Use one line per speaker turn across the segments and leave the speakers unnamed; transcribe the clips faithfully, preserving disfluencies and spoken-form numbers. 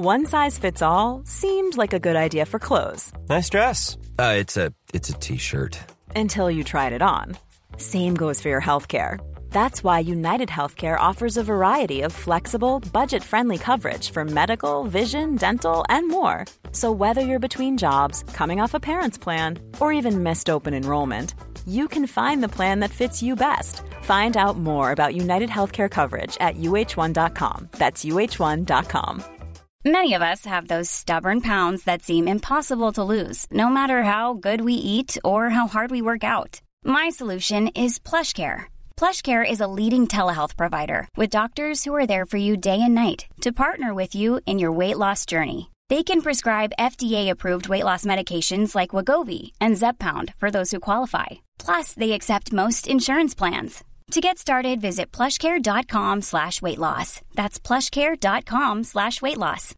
One size fits all seemed like a good idea for clothes.
Nice dress. Uh, it's a it's a t-shirt.
Until you tried it on. Same goes for your healthcare. That's why United Healthcare offers a variety of flexible, budget-friendly coverage for medical, vision, dental, and more. So whether you're between jobs, coming off a parent's plan, or even missed open enrollment, you can find the plan that fits you best. Find out more about United Healthcare coverage at U H one dot com. That's U H one dot com.
Many of us have those stubborn pounds that seem impossible to lose, no matter how good we eat or how hard we work out. My solution is PlushCare. PlushCare is a leading telehealth provider with doctors who are there for you day and night to partner with you in your weight loss journey. They can prescribe F D A-approved weight loss medications like Wegovy and Zepbound for those who qualify. Plus, they accept most insurance plans. To get started, visit plushcare.com slash weight loss. That's plushcare.com slash weight loss.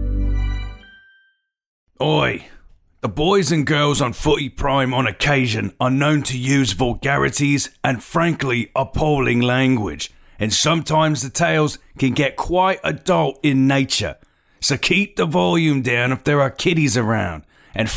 Oi! The boys and girls on Footy Prime on occasion are known to use vulgarities and frankly appalling language, and sometimes the tales can get quite adult in nature. So keep the volume down if there are kiddies around, and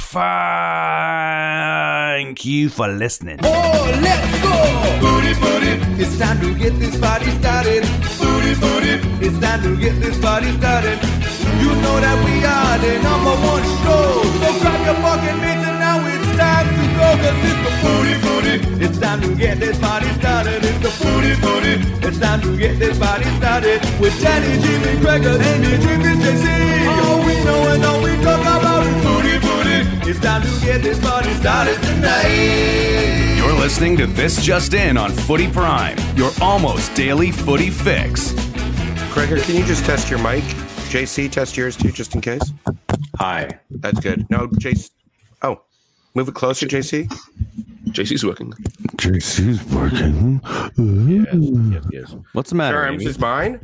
thank you for listening.
Oh, let's go! Booty, booty, it's time to get this party started. Booty, booty, it's time to get this party started. You know that we are the number one show. So grab your fucking mates and now it's time to go. Cause it's the booty, booty, it's time to get this party started. It's the booty, booty, it's time to get this party started. With Danny, Jimmy, Gregor, Andy, Jimmy, J C. All we know and all we talk about is booty, booty. It's time to get this party started tonight.
You're listening to This Just In on Footy Prime, your almost daily footy fix.
Gregor, can you just test your mic? J C, test yours too, just in case.
Hi.
That's good. No, J C. Oh, move it closer, J C.
J C's working.
J C's working.
Yes, yes, yes.
What's the matter,
Terms is mine?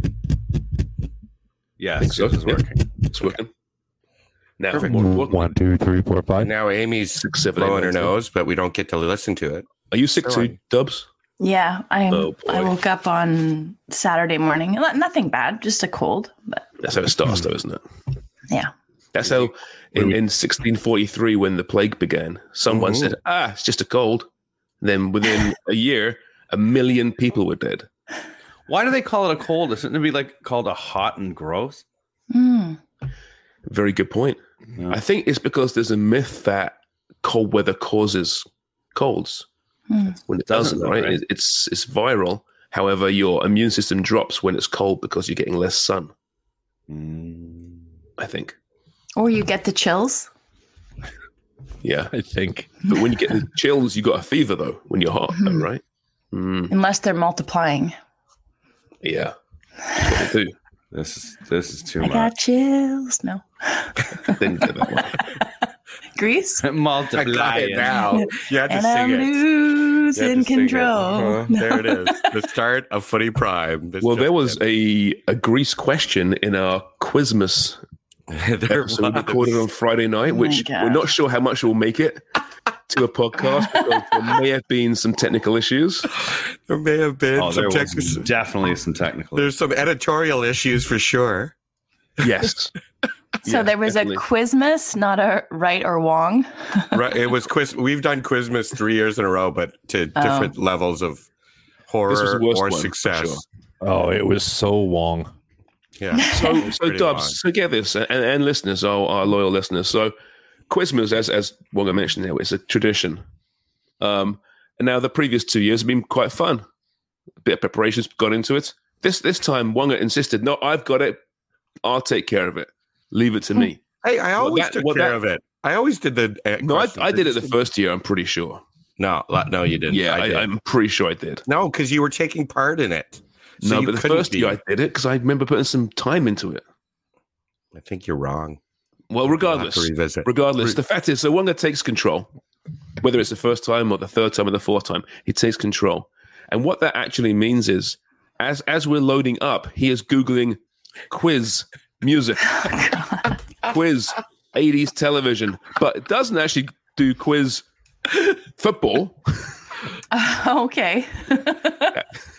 Yes, I think so. It's
yeah.
working. It's working. Now,
Perfect.
more important.
One, two, three, four, five.
Now Amy's
Six, seven,
blowing
eight,
her
nine,
nose, but we don't get to listen to it.
Are you sick
Sure.
too, Dubs?
Yeah, I
Oh, boy.
I woke up on Saturday morning. No- Nothing bad, just a cold. But
That's how it starts, though, isn't it?
yeah,
That's how in, in sixteen forty-three, when the plague began, someone
Ooh.
said, ah, it's just a cold. Then within a year, a million people were dead.
Why do they call it a cold? Isn't it be like called a hot and gross?
mm.
Very good point.
Yeah.
I think it's because there's a myth that cold weather causes colds.
Mm.
When it
Doesn't,
doesn't, right?
right?
It- It's it's viral. However, your immune system drops when it's cold because you're getting less sun,
Mm,
I think.
Or you get the chills.
Yeah.
I think.
But when you get the chills, you got a fever, though, when you're hot, though, right? Mm,
Unless they're multiplying.
yeah. That's what they do.
This is this is too
I
much.
got chills. No.
Didn't get that one.
Grease.
Multiply
I got it now. You had to
And
sing
I'm
it. You
losing
had to sing it.
control.
Uh-huh. There it is. The start of Footy Prime. This
Well,
just
there was
in.
a, a Greece question in our Quizmas
there
episode
was.
recorded on Friday night,
Oh my
which
God.
we're not sure how much will make it to a podcast because there may have been some technical issues.
There may have been
Oh,
some
there was
technical.
definitely some technical.
There's some editorial issues for sure.
Yes.
So
Yeah,
there was
definitely.
a Quizmas, not a right or wrong.
Right, it was quiz. We've done Quizmas three years in a row, but to
Oh.
different levels of
This was
horror
the worst
or
one, for
success.
sure.
Oh, it was so long.
Yeah.
So, so
Pretty
Dubs,
long.
so get this, and, and listeners, our, our loyal listeners. So, Quizmas, as as Wonga mentioned here, it's a tradition. Um, and now the previous two years have been quite fun. A bit of preparations got into it. This this time, Wonga insisted, "No, I've got it. I'll take care of it. Leave it to me."
Hey, I always
that-
took
well,
care
that-
of it. I always did the. Uh,
No, I,
questions.
I did it the
just-
first year. I'm pretty sure.
No, la- no, you didn't.
Yeah,
I did.
I, I'm pretty sure I did.
No, because you were taking part in it. So
no,
you
but the
couldn't
first
be.
year I did it because I remember putting some time into it.
I think you're wrong.
Well,
We'll have
regardless,
to revisit.
regardless,
Re-
the fact is, so Wonga takes control. Whether it's the first time or the third time or the fourth time, he takes control. And what that actually means is, as as we're loading up, he is Googling quiz music, quiz eighties television, but it doesn't actually do quiz football.
Okay.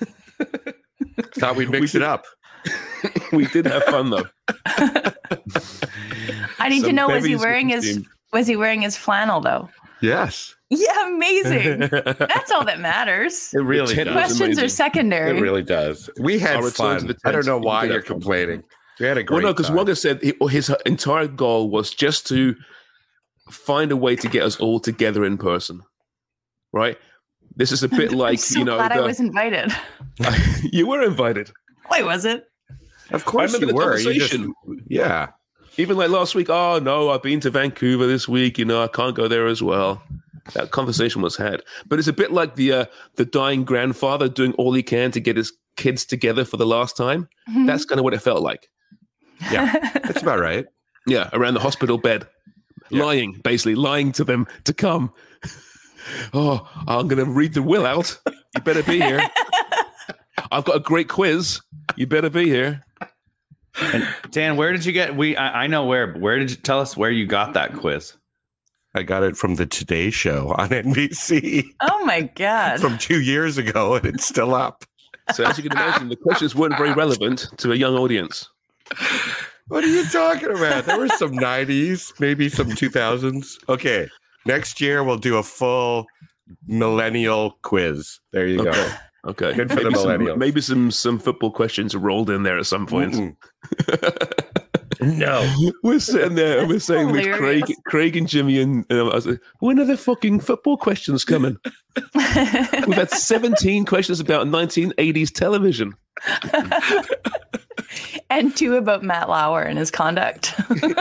Thought we'd mix
We
it up.
We did have fun, though.
I need to
Some
know, was he
bevies
wearing
with
his
team.
was he wearing his flannel though?
Yes.
Yeah, amazing. That's all that matters.
It really
tent
does.
was
Questions
amazing.
are secondary.
It really does. We had
I'll return to
fun.
the
I don't
tent.
know
You
why
can do
you're
that fun.
complaining. We had a great
Well, no, because
time.
Wonga said he, his entire goal was just to find a way to get us all together in person, right? This is a bit
I'm
like,
so
you know,
glad
the-
I was invited.
you were invited.
Why was it?
Of course
I remember
you
the
were. You just,
conversation.
yeah.
Even like last week, oh no, I've been to Vancouver this week. You know, I can't go there as well. That conversation was had, but it's a bit like the uh, the dying grandfather doing all he can to get his kids together for the last time.
Mhm.
That's kind of what it felt like.
Yeah, that's about right.
Yeah, around the hospital bed,
Yeah.
lying, basically lying to them to come. Oh, I'm going to read the will out. You better be here. I've got a great quiz. You better be here.
And Dan, where did you get? We I, I know where. But where did you tell us where you got that quiz?
I got it from the Today Show on N B C
Oh my god.
from two years ago, and it's still up.
So as you can imagine, the questions weren't very relevant to a young audience.
What are you talking about? There were some nineties, maybe some two thousands. Okay, next year we'll do a full millennial quiz. There you go.
Okay. Okay.
Good for the
maybe some,
millennials.
maybe some some football questions rolled in there at some point.
Mm-mm. No.
We're sitting there and we're
That's
saying with
hilarious.
Craig, Craig and Jimmy, and, and I was like, when are the fucking football questions coming? We've had seventeen questions about nineteen eighties television.
And two about Matt Lauer and his conduct.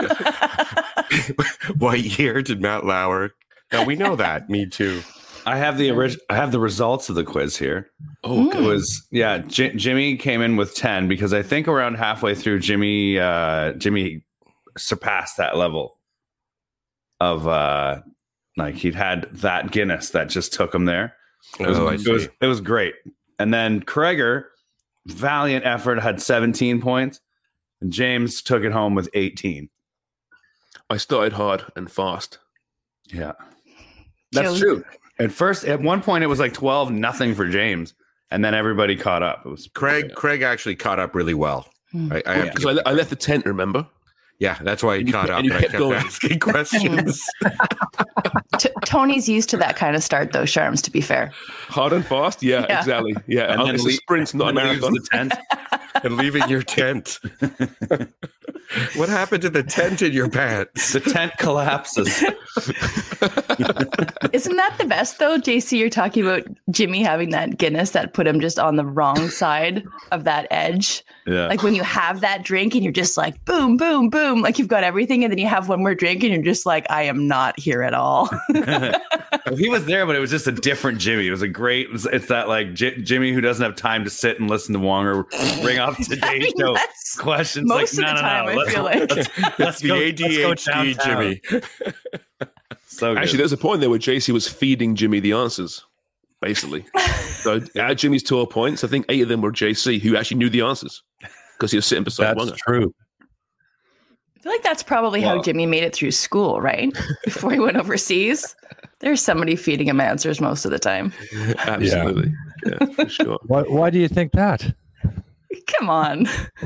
What year did Matt Lauer? No, we know that. Me too.
I have the orig- I have the results of the quiz here.
Oh,
It was yeah. J- Jimmy came in with ten because I think around halfway through, Jimmy uh, Jimmy surpassed that level of uh, like he'd had that Guinness that just took him there. It was,
Oh, I
it was
see.
it was great. And then Kreger, valiant effort, had seventeen points, and James took it home with eighteen.
I started hard and fast.
Yeah, that's
Joe-
true. At first, at one point, it was like twelve nothing for James, and then everybody caught up. It was
Craig. Craig actually caught up really well.
Hmm.
I, I have to
Because I, le- I left the tent, remember?
Yeah, that's why he
And you
caught
kept-
up.
and you
and I
kept
kept
going.
asking questions.
T- Tony's used to that kind of start, though, Sharms, to be fair.
Hard and fast? Yeah,
Yeah.
exactly. Yeah,
And
and
then
it's a
le-
sprint, not a
and leaves
marathon.
the tent.
And leaving your tent. What happened to the tent in your pants?
The tent collapses.
Isn't that the best, though, J C? You're talking about Jimmy having that Guinness that put him just on the wrong side of that edge.
Yeah.
Like when you have that drink and you're just like, boom, boom, boom, like you've got everything. And then you have one more drink and you're just like, I am not here at all.
Well, he was there, but it was just a different Jimmy. It was a great. It was, it's that like J- Jimmy who doesn't have time to sit and listen to Wonger bring up today's
I mean,
show
that's
questions.
most
like,
of
no,
the
no,
time,
no.
I
Let's,
feel like.
let's, let's
The
go,
A D
let's go
H D
downtown.
Jimmy.
So good.
Actually, there's a point there where J C was feeding Jimmy the answers, basically. So out of Jimmy's twelve points, I think eight of them were J C, who actually knew the answers because he was sitting beside
That's
Wonger.
true.
I feel like that's probably how
Well-
Jimmy made it through school, right? Before he went overseas. There's somebody feeding him answers most of the time.
Absolutely. Yeah, for sure.
Why, why do you think that?
Come on.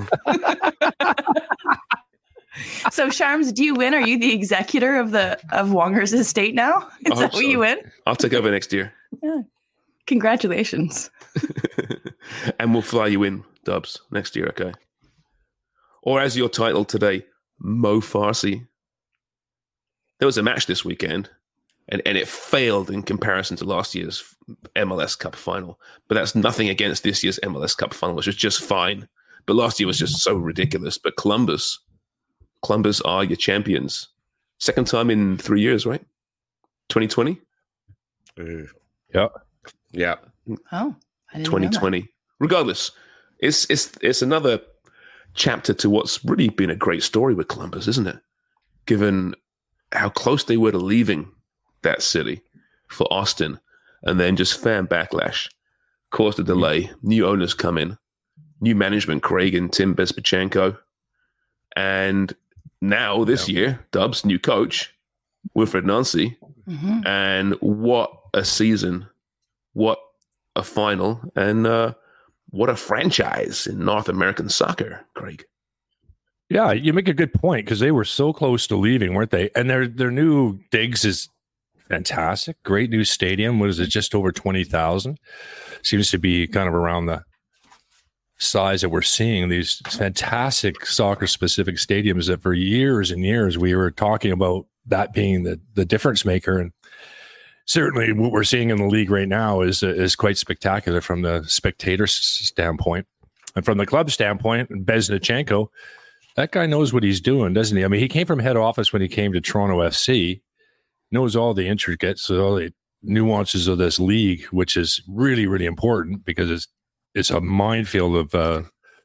So, Sharms, do you win? Are you the executor of the of Wonger's estate now? Is
I
that
hope
what
so.
you win?
I'll take over next year.
Congratulations.
And we'll fly you in, Dubs, next year, okay? Or as your title today, Mo Farsi. There was a match this weekend, and, and it failed in comparison to last year's M L S Cup final. But that's nothing against this year's M L S Cup final, which was just fine. But last year was just so ridiculous. But Columbus, Columbus are your champions. Second time in three years, right? twenty twenty?
Yeah.
Yeah.
Oh, I didn't
twenty
know that.
twenty. Regardless, it's it's it's another chapter to what's really been a great story with Columbus, isn't it? Given how close they were to leaving that city for Austin, and then just fan backlash caused a delay. New owners come in, new management, Craig and Tim Bezpachenko, and now this
Yeah.
year, Dubs, new coach, Wilfred Nancy,
Mhm.
and what a season, what a final, and uh, what a franchise in North American soccer, Craig.
Yeah, you make a good point because they were so close to leaving, weren't they? And their their new digs is fantastic. Great new stadium. What is it? Just over twenty thousand. Seems to be kind of around the size that we're seeing these fantastic soccer specific stadiums that for years and years we were talking about that being the the difference maker. And certainly what we're seeing in the league right now is is quite spectacular from the spectator standpoint. And from the club standpoint, Beznichenko, that guy knows what he's doing, doesn't he? I mean, he came from head office when he came to Toronto F C, knows all the intricacies, all the nuances of this league, which is really, really important because it's it's a minefield of uh,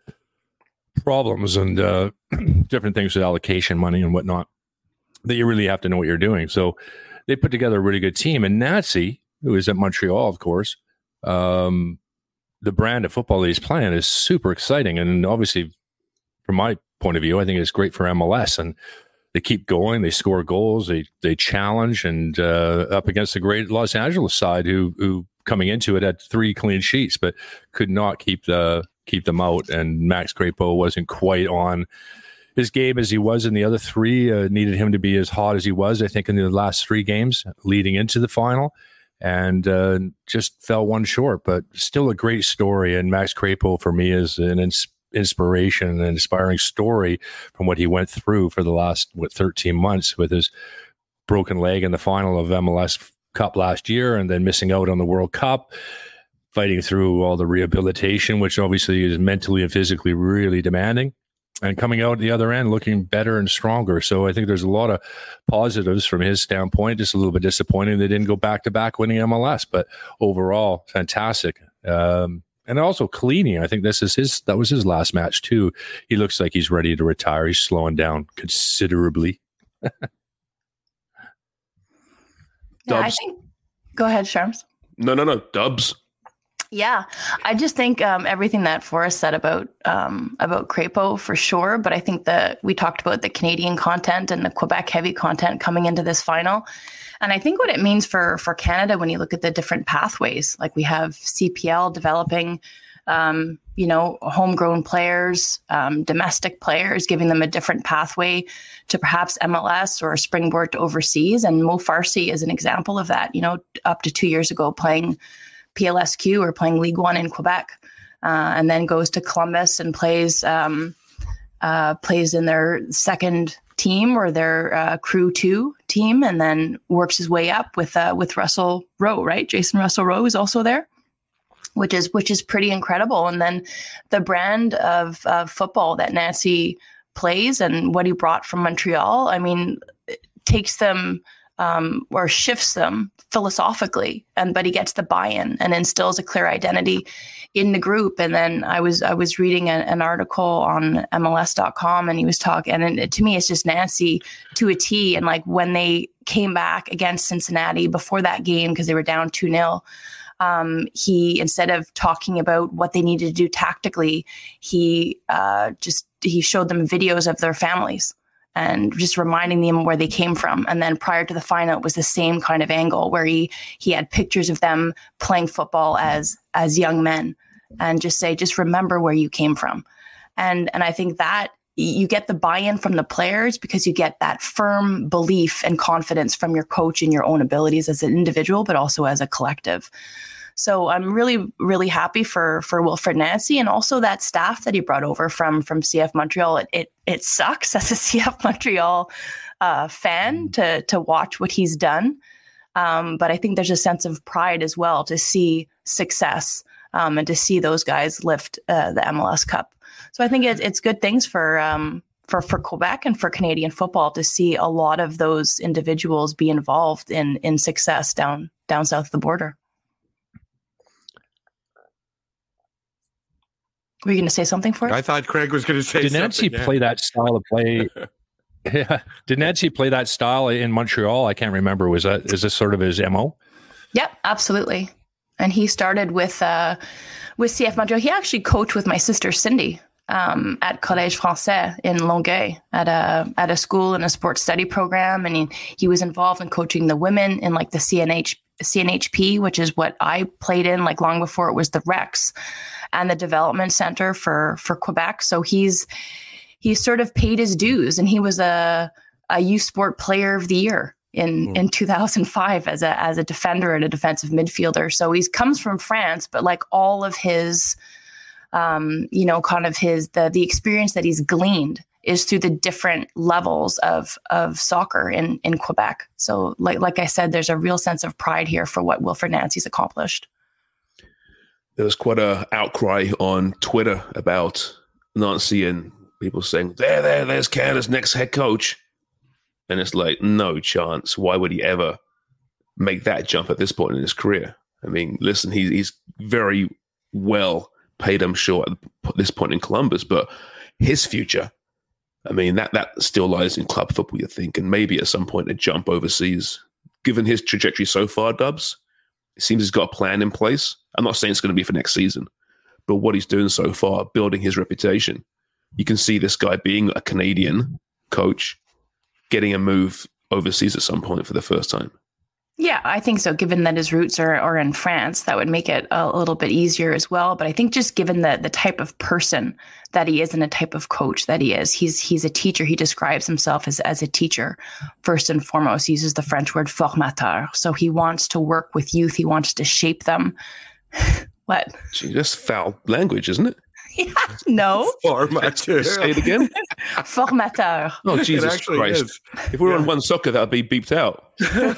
problems and uh, different things with allocation money and whatnot that you really have to know what you're doing. So they put together a really good team. And Nancy, who is at Montreal, of course, um, the brand of football that he's playing is super exciting. And obviously, from my point of view, I think it's great for M L S. And they keep going. They score goals. They they challenge. And uh, up against the great Los Angeles side, who who coming into it had three clean sheets, but could not keep the keep them out. And Max Crepeau wasn't quite on his game as he was in the other three. Uh, needed him to be as hot as he was, I think, in the last three games leading into the final. And uh, just fell one short, but still a great story. And Max Crepeau, for me, is an ins- inspiration, an inspiring story from what he went through for the last, what, thirteen months with his broken leg in the final of M L S Cup last year and then missing out on the World Cup, fighting through all the rehabilitation, which obviously is mentally and physically really demanding, and coming out the other end looking better and stronger. So I think there's a lot of positives from his standpoint. Just a little bit disappointing they didn't go back-to-back winning M L S, but overall, fantastic. Um, and also Collini, I think this is his, that was his last match too. He looks like he's ready to retire. He's slowing down considerably.
Yeah, I think. Go ahead, Sharms.
No, no, no. Dubs.
Yeah, I just think um, everything that Forrest said about um, about Crepeau for sure. But I think that we talked about the Canadian content and the Quebec heavy content coming into this final. And I think what it means for for Canada when you look at the different pathways, like we have C P L developing, um, you know, homegrown players, um, domestic players, giving them a different pathway to perhaps M L S or a springboard to overseas. And Mo Farsi is an example of that, you know, up to two years ago playing P L S Q or playing League One in Quebec, uh, and then goes to Columbus and plays um, uh, plays in their second team or their uh, Crew Two team, and then works his way up with uh, with Russell Rowe, right? Jason Russell Rowe is also there, which is which is pretty incredible. And then the brand of uh, football that Nancy plays and what he brought from Montreal, I mean, takes them um, or shifts them philosophically, and but he gets the buy-in and instills a clear identity in the group. And then I was I was reading a, an article on M L S dot com, and he was talking, and it, to me, it's just Nancy to a T. And like when they came back against Cincinnati before that game because they were down two nil. Um, he, instead of talking about what they needed to do tactically, he uh, just he showed them videos of their families and just reminding them where they came from. And then prior to the final, it was the same kind of angle where he he had pictures of them playing football as as young men, and just say, just remember where you came from. And and I think that you get the buy-in from the players because you get that firm belief and confidence from your coach in your own abilities as an individual, but also as a collective. So I'm really, really happy for for Wilfred Nancy, and also that staff that he brought over from from C F Montreal. It it, it sucks as a C F Montreal uh, fan to to watch what he's done, um, but I think there's a sense of pride as well to see success um, and to see those guys lift uh, the M L S Cup. So I think it, it's good things for um, for for Quebec and for Canadian football to see a lot of those individuals be involved in in success down down south of the border. Were you going to say something for us?
I thought Craig was going to say
Did
something.
Nancy
yeah.
play that style of play? Yeah. Did Nancy play that style in Montreal? I can't remember. Was that, is this sort of his M O?
Yep, absolutely. And he started with uh, with C F Montreal. He actually coached with my sister Cindy um, at Collège Français in Longueuil at a at a school in a sports study program, and he, he was involved in coaching the women in like the C N H C N H P, which is what I played in like long before it was the Rex and the Development Center for for Quebec. So he's he sort of paid his dues, and he was a a U Sport Player of the Year in mm. in two thousand five as a as a defender and a defensive midfielder. So he comes from France, but like all of his, um, you know, kind of his the the experience that he's gleaned is through the different levels of of soccer in in Quebec. So like like I said, there's a real sense of pride here for what Wilfred Nancy's accomplished.
There was quite a outcry on Twitter about Nancy and people saying, there, there, there's Canada's next head coach. And it's like, no chance. Why would he ever make that jump at this point in his career? I mean, listen, he, he's very well paid, I'm sure, at this point in Columbus, but his future, I mean, that, that still lies in club football, you think, and maybe at some point a jump overseas. Given his trajectory so far, Dubs, it seems he's got a plan in place. I'm not saying it's going to be for next season, but what he's doing so far, building his reputation, you can see this guy being a Canadian coach, getting a move overseas at some point for the first time.
Yeah, I think so. Given that his roots are, are in France, that would make it a little bit easier as well. But I think just given the the type of person that he is and the type of coach that he is, he's he's a teacher. He describes himself as, as a teacher first and foremost. He uses the French word formateur. So he wants to work with youth. He wants to shape them. What?
Gee, that's foul language, isn't it?
Yeah, no.
Formateur.
Say it again.
Formateur.
Oh, Jesus Christ. Is. If we were yeah. on one soccer, that would be beeped out.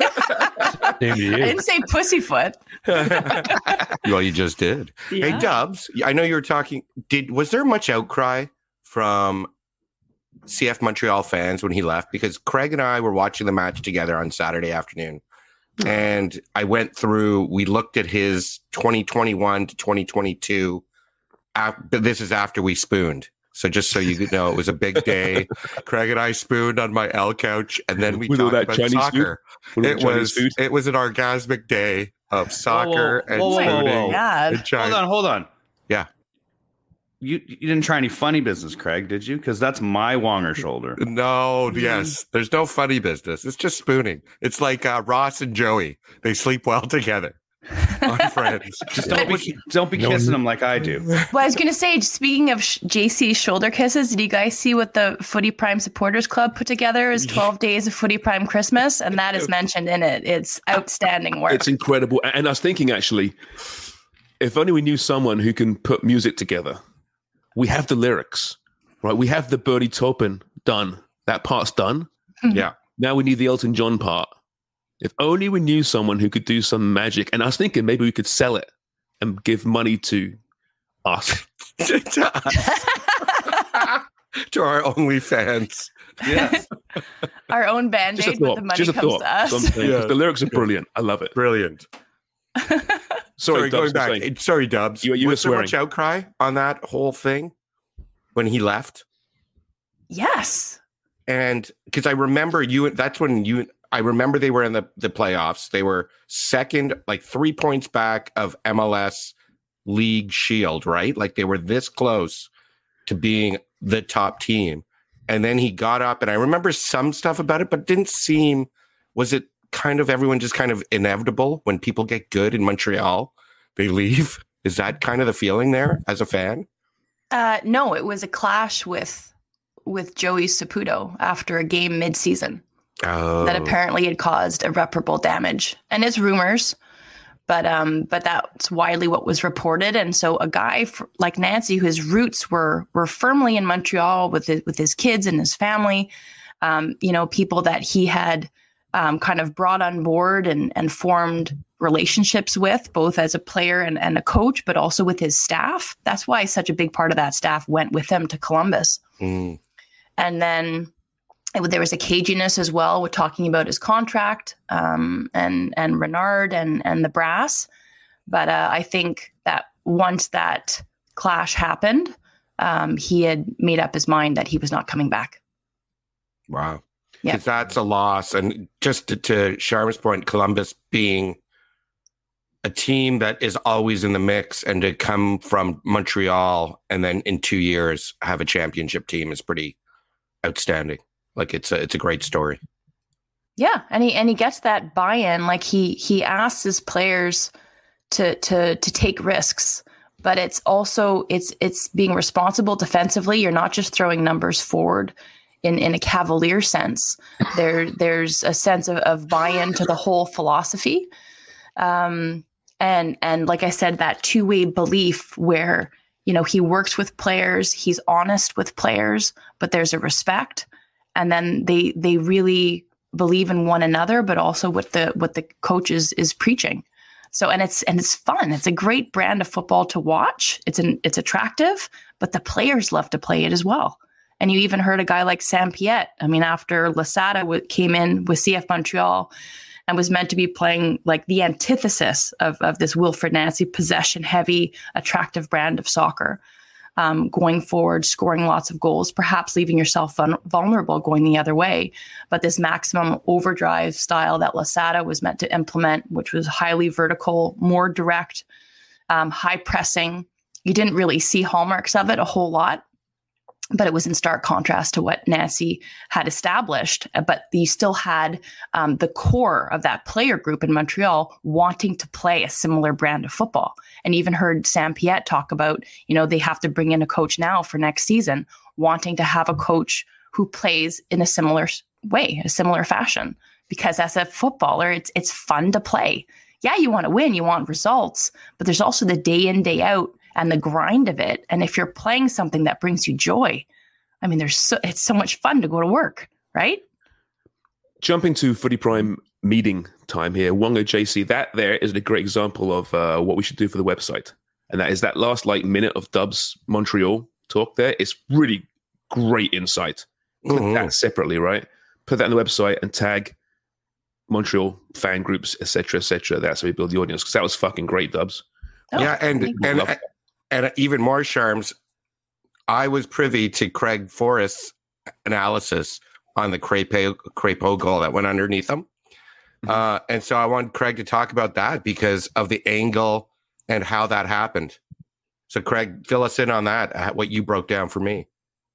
I didn't say pussyfoot.
Well, you just did. Yeah. Hey, Dubs, I know you were talking. Did Was there much outcry from C F Montreal fans when he left? Because Craig and I were watching the match together on Saturday afternoon. And I went through, we looked at his twenty twenty-one to twenty twenty-two. But this is after we spooned. So just so you know, it was a big day. Craig and I spooned on my L couch, and then we
With
talked
that
about
Chinese
soccer.
It
was
food?
it was an orgasmic day of soccer
whoa, whoa,
and
whoa,
spooning.
whoa, whoa.
And China.
Hold on, hold on.
Yeah.
You you didn't try any funny business, Craig, did you? Because that's my Wonger shoulder.
No, yes. There's no funny business. It's just spooning. It's like uh, Ross and Joey. They sleep well together. On Friends.
Just don't be, don't be kissing them like I do.
Well, I was going to say, speaking of sh- J C's shoulder kisses, did you guys see what the Footy Prime Supporters Club put together as twelve days of Footy Prime Christmas? And that is mentioned in it. It's outstanding work.
It's incredible. And I was thinking, actually, if only we knew someone who can put music together. We have the lyrics, right? We have the Bertie Taupin done. That part's done.
Yeah.
Now we need the Elton John part. If only we knew someone who could do some magic. And I was thinking maybe we could sell it and give money to us.
to our OnlyFans.
Yes.
Our own Band-Aid, but the money
Just a
comes
thought.
to us.
Yeah. The lyrics are brilliant. I love it.
Brilliant.
Sorry,
sorry
Dubs,
going back.
saying.
Sorry, Dubs.
You, you
was
were
there
swearing.
much outcry on that whole thing when he left?
Yes.
And because I remember you, that's when you, I remember they were in the, the playoffs. They were second, like three points back of M L S League Shield, right? Like they were this close to being the top team. And then he got up, and I remember some stuff about it, but didn't seem, was it kind of everyone just kind of inevitable when people get good in Montreal, they leave? Is that kind of the feeling there as a fan?
Uh, no, it was a clash with with Joey Saputo after a game mid-season.
Oh.
That apparently had caused irreparable damage. And it's rumors, but um, but that's widely what was reported. And so a guy for, like Nancy, whose roots were were firmly in Montreal with his, with his kids and his family, um, you know, people that he had um, kind of brought on board and, and formed relationships with, both as a player and, and a coach, but also with his staff. That's why such a big part of that staff went with him to Columbus.
Mm.
And then there was a caginess as well with talking about his contract um, and and Renard and and the brass. But uh, I think that once that clash happened, um, he had made up his mind that he was not coming back.
Wow.
Yeah,
because that's a loss. And just to, to Sharma's point, Columbus being a team that is always in the mix, and to come from Montreal and then in two years have a championship team is pretty outstanding. Like it's a, it's a great story.
Yeah. And he, and he gets that buy-in. Like he, he asks his players to, to, to take risks but it's also it's it's being responsible defensively. You're not just throwing numbers forward in, in a cavalier sense. There there's a sense of, of buy-in to the whole philosophy. Um, and and like I said, that two-way belief where, you know, he works with players, he's honest with players, but there's a respect. And then they they really believe in one another, but also what the what the coach is, is preaching. So and it's and it's fun. It's a great brand of football to watch. It's an it's attractive, but the players love to play it as well. And you even heard a guy like Sam Piette. I mean, after Lasada w- came in with C F Montreal and was meant to be playing like the antithesis of, of this Wilfred Nancy possession-heavy, attractive brand of soccer, um, going forward, scoring lots of goals, perhaps leaving yourself vul- vulnerable going the other way. But this maximum overdrive style that Lasada was meant to implement, which was highly vertical, more direct, um, high pressing, you didn't really see hallmarks of it a whole lot. But it was in stark contrast to what Nancy had established. But you still had um, the core of that player group in Montreal wanting to play a similar brand of football. And even heard Sam Piette talk about, you know, they have to bring in a coach now for next season, wanting to have a coach who plays in a similar way, a similar fashion. Because as a footballer, it's it's fun to play. Yeah, you want to win, you want results, but there's also the day in, day out and the grind of it. And if you're playing something that brings you joy, I mean, there's so, it's so much fun to go to work, right?
Jumping to Footy Prime meeting time here, Wongo J C, that there is a great example of uh, what we should do for the website. And that is that last like minute of Dubs Montreal talk there. It's really great insight. Put mm-hmm. that separately, right? Put that on the website and tag Montreal fan groups, et cetera, et cetera. That's how we build the audience, because that was fucking great, Dubs.
Oh, yeah, and and, and and even more charms, I was privy to Craig Forrest's analysis on the Crépeau, Crépeau goal that went underneath him. Mm-hmm. Uh, and so I want Craig to talk about that because of the angle and how that happened. So Craig, fill us in on that, what you broke down for me.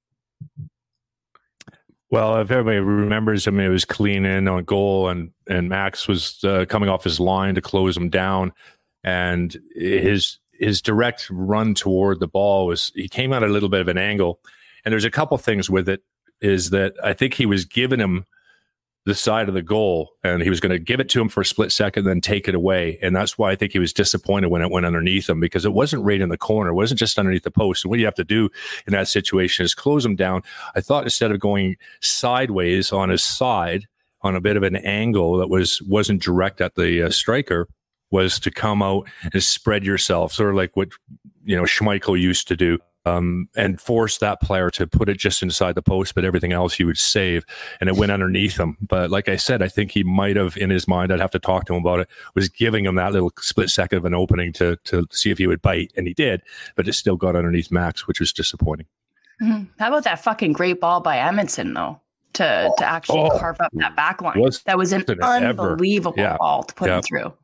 Well, if everybody remembers, I mean, it was clean in on goal, and, and Max was uh, coming off his line to close him down. And his his direct run toward the ball was, he came out at a little bit of an angle. And there's a couple things with it, is that I think he was giving him the side of the goal, and he was going to give it to him for a split second, then take it away. And that's why I think he was disappointed when it went underneath him, because it wasn't right in the corner. It wasn't just underneath the post. And what you have to do in that situation is close him down. I thought instead of going sideways on his side, on a bit of an angle that was, wasn't direct at the uh, striker, was to come out and spread yourself, sort of like what, you know, Schmeichel used to do. Um, and force that player to put it just inside the post, but everything else he would save, and it went underneath him. But like I said, I think he might have, in his mind, I'd have to talk to him about it, was giving him that little split second of an opening to to see if he would bite, and he did, but it still got underneath Max, which was disappointing.
Mm-hmm. How about that fucking great ball by Edmondson, though, to to actually oh, carve up that back line? Was, that was an unbelievable yeah. ball to put yeah. him through.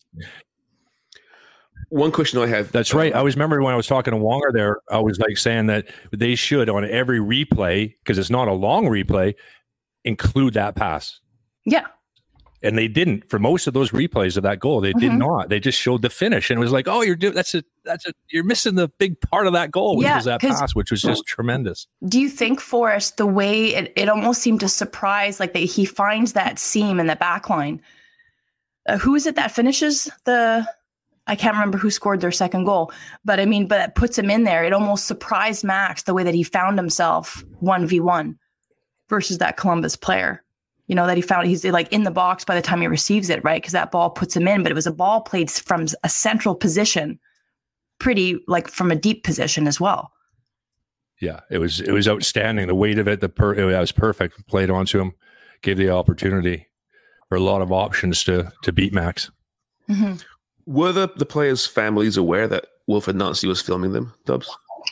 One question I have.
That's right. I always remember when I was talking to Wonger there, I was like saying that they should, on every replay, because it's not a long replay, include that pass.
Yeah.
And they didn't for most of those replays of that goal. They mm-hmm. did not. They just showed the finish, and it was like, oh, you're doing that's a that's a you're missing the big part of that goal, which yeah, was that pass, which was just tremendous.
Do you think, Forrest, the way it, it almost seemed to surprise, like that he finds that seam in the back line? Uh, who is it that finishes the? I can't remember who scored their second goal, but I mean, but it puts him in there. It almost surprised Max the way that he found himself one v one versus that Columbus player. You know, that he found he's like in the box by the time he receives it, right? Because that ball puts him in, but it was a ball played from a central position, pretty like from a deep position as well.
Yeah, it was it was outstanding. The weight of it, the per, it was perfect. Played onto him, gave the opportunity for a lot of options to to beat Max.
Mm-hmm.
Were the, the players' families aware that Wilfred Nancy was filming them, Dubs?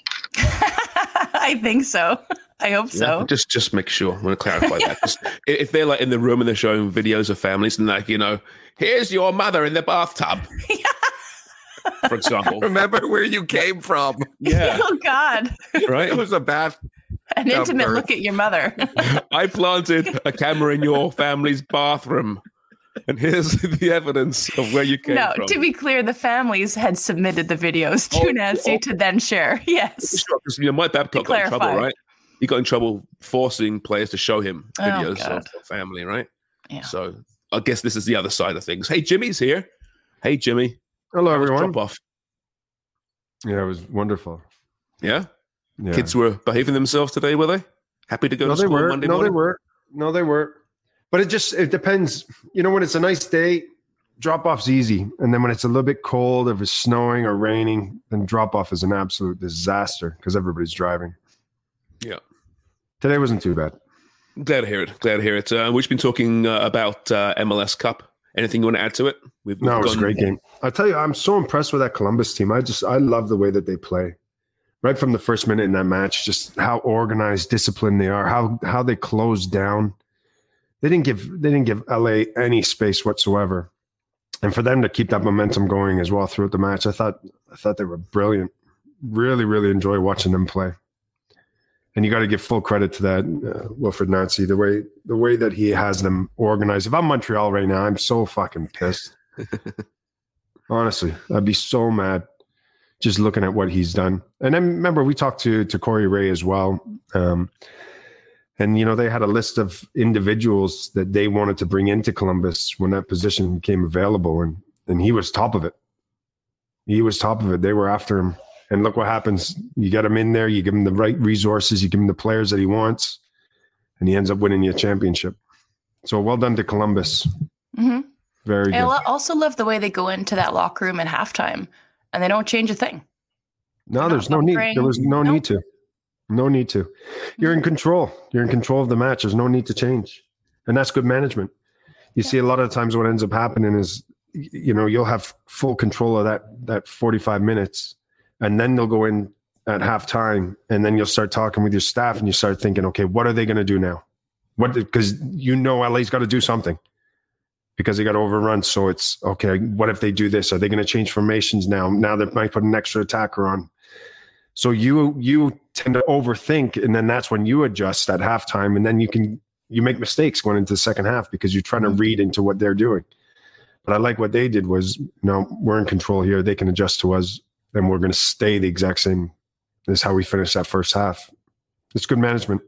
I think so. I hope so.
Yeah, just just make sure. I'm going to clarify that. Just, if they're like in the room and they're showing videos of families and like, you know, here's your mother in the bathtub, for example.
Remember where you came from.
Yeah.
Oh, God.
Right?
It was a bath.
An intimate birth. Look at your mother.
I planted a camera in your family's bathroom. And here's the evidence of where you came
no,
from.
No, to be clear, the families had submitted the videos to
oh,
Nancy
oh.
to then share. Yes.
Sure, because you know, Mike Babcock got in trouble, right? He got in trouble forcing players to show him videos
oh,
of the family, right?
Yeah.
So I guess this is the other side of things. Hey, Jimmy's here. Hey, Jimmy.
Hello, everyone.
Drop off.
Yeah, it was wonderful.
Yeah?
yeah?
Kids were behaving themselves today, were they? Happy to go
no,
to school
they were.
Monday
no,
morning?
No, they were. No, they were. But it just, it depends. You know, when it's a nice day, drop-off's easy. And then when it's a little bit cold, if it's snowing or raining, then drop-off is an absolute disaster because everybody's driving.
Yeah.
Today wasn't too bad.
Glad to hear it. Glad to hear it. Uh, we've been talking uh, about uh, M L S Cup. Anything you want to add to it? We've, we've
no, it was
gone...
a great game. I tell you, I'm so impressed with that Columbus team. I just, I love the way that they play. Right from the first minute in that match, just how organized, disciplined they are, how how they closed down. They didn't give they didn't give L A any space whatsoever. And for them to keep that momentum going as well throughout the match, I thought I thought they were brilliant. Really, really enjoy watching them play. And you got to give full credit to that uh, Wilfred Nancy, the way the way that he has them organized. If I'm Montreal right now, I'm so fucking pissed. Honestly, I'd be so mad just looking at what he's done. And then remember, we talked to to Corey Ray as well. Um, and, you know, they had a list of individuals that they wanted to bring into Columbus when that position became available. And, and he was top of it. He was top of it. They were after him. And look what happens. You get him in there, you give him the right resources, you give him the players that he wants, and he ends up winning you a championship. So well done to Columbus.
Mm-hmm.
Very
I
good.
I also love the way they go into that locker room at halftime and they don't change a thing.
No,
They're
there's no need. There was no
nope.
need to. No need to. You're in control. You're in control of the match. There's no need to change. And that's good management. You see a lot of times what ends up happening is, you know, you'll have full control of that that forty-five minutes. And then they'll go in at halftime, and then you'll start talking with your staff, and you start thinking, okay, what are they going to do now? What? Because you know L A's got to do something because they got overrun. So it's, okay, what if they do this? Are they going to change formations now? Now they might put an extra attacker on. So you you tend to overthink, and then that's when you adjust at halftime, and then you can you make mistakes going into the second half because you're trying to read into what they're doing. But I like what they did was, no, we're in control here. They can adjust to us, and we're going to stay the exact same. This is how we finish that first half. It's good management.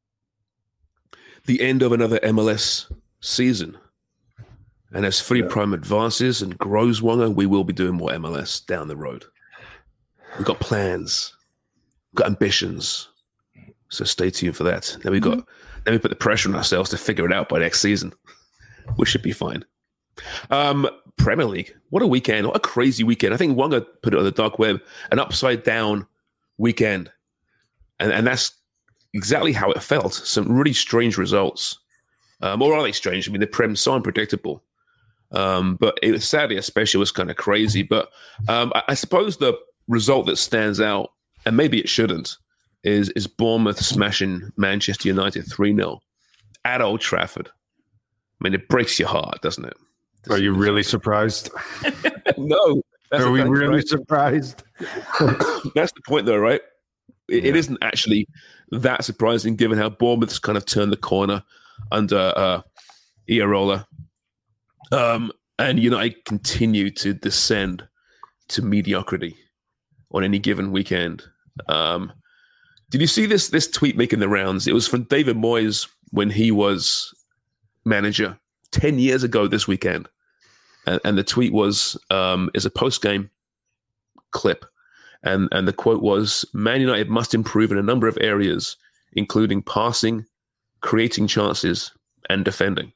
The end of another M L S season. And as Footy yeah. Prime advances and grows, Wonga, we will be doing more M L S down the road. We've got plans. We've got ambitions. So stay tuned for that. Then we got mm-hmm. then we put the pressure on ourselves to figure it out by next season. We should be fine. Um, Premier League. What a weekend. What a crazy weekend. I think Wonga put it on the dark web, an upside down weekend. And and that's exactly how it felt. Some really strange results. Um, or are they strange? I mean, the Prem's so unpredictable. Um, but it was, sadly, especially, was kind of crazy. But um, I, I suppose the result that stands out, and maybe it shouldn't, is is Bournemouth smashing Manchester United three nil at Old Trafford. I mean, it breaks your heart, doesn't it?
Are you really surprised?
No.
Are we
thing,
really
right?
surprised?
That's the point, though, right? It, yeah. it isn't actually that surprising, given how Bournemouth's kind of turned the corner under uh, Iraola. Um, and United continue to descend to mediocrity on any given weekend. Um, did you see this this tweet making the rounds? It was from David Moyes when he was manager ten years ago this weekend. And, and the tweet was, um, is a post-game clip. And, and the quote was, Man United must improve in a number of areas, including passing, creating chances, and defending.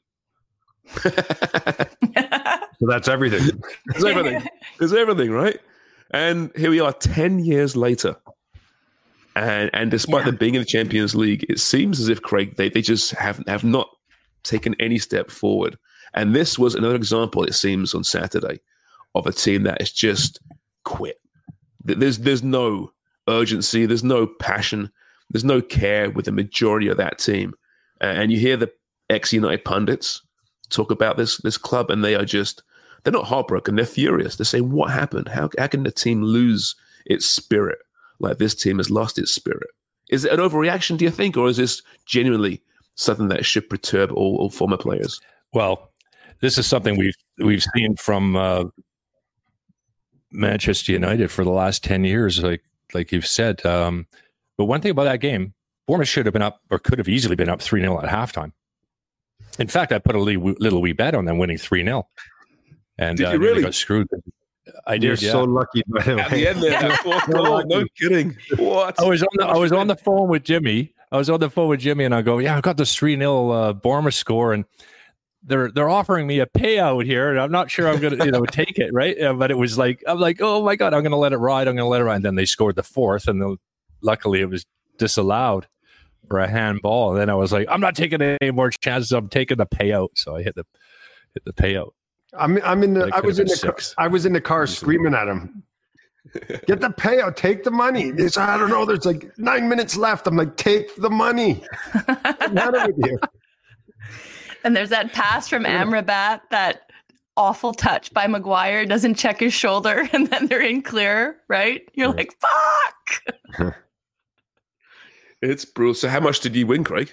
So that's everything.
It's everything. It's everything, right? And here we are ten years later. And and despite yeah. them being in the Champions League, it seems as if, Craig, they, they just have, have not taken any step forward. And this was another example, it seems, on Saturday, of a team that has just quit. There's there's no urgency, there's no passion, there's no care with the majority of that team. And you hear the ex-United pundits talk about this this club, and they are just, they're not heartbroken, they're furious. They're saying, what happened? How, how can the team lose its spirit like this team has lost its spirit? Is it an overreaction, do you think, or is this genuinely something that should perturb all, all former players?
Well, this is something we've we've seen from uh, Manchester United for the last ten years, like like you've said. Um, but one thing about that game, Bournemouth should have been up, or could have easily been up three nil at halftime. In fact, I put a little, little wee bet on them winning three nil. And
did
uh,
you really?
Got screwed. I
You're
did. Yeah.
so lucky, by the way.
At the end there, that fourth goal, no kidding. What?
I was on the I was on the phone with Jimmy. I was on the phone with Jimmy, and I go, "Yeah, I got this three nil uh, Bournemouth score, and they're they're offering me a payout here, and I'm not sure I'm gonna you know take it, right?" Yeah, but it was like I'm like, "Oh my god, I'm gonna let it ride. I'm gonna let it ride." And then they scored the fourth, and the, luckily it was disallowed for a handball. And then I was like, "I'm not taking any more chances. I'm taking the payout." So I hit the hit the payout.
I'm I'm in the I was in the
six.
car, I was in the car screaming at him. Get the payout, take the money. It's, I don't know, there's like nine minutes left. I'm like, take the money. None of it here.
And there's that pass from Amrabat, that awful touch by Maguire, doesn't check his shoulder, and then they're in clear, right? You're like, fuck.
It's brutal. So how much did you win, Craig?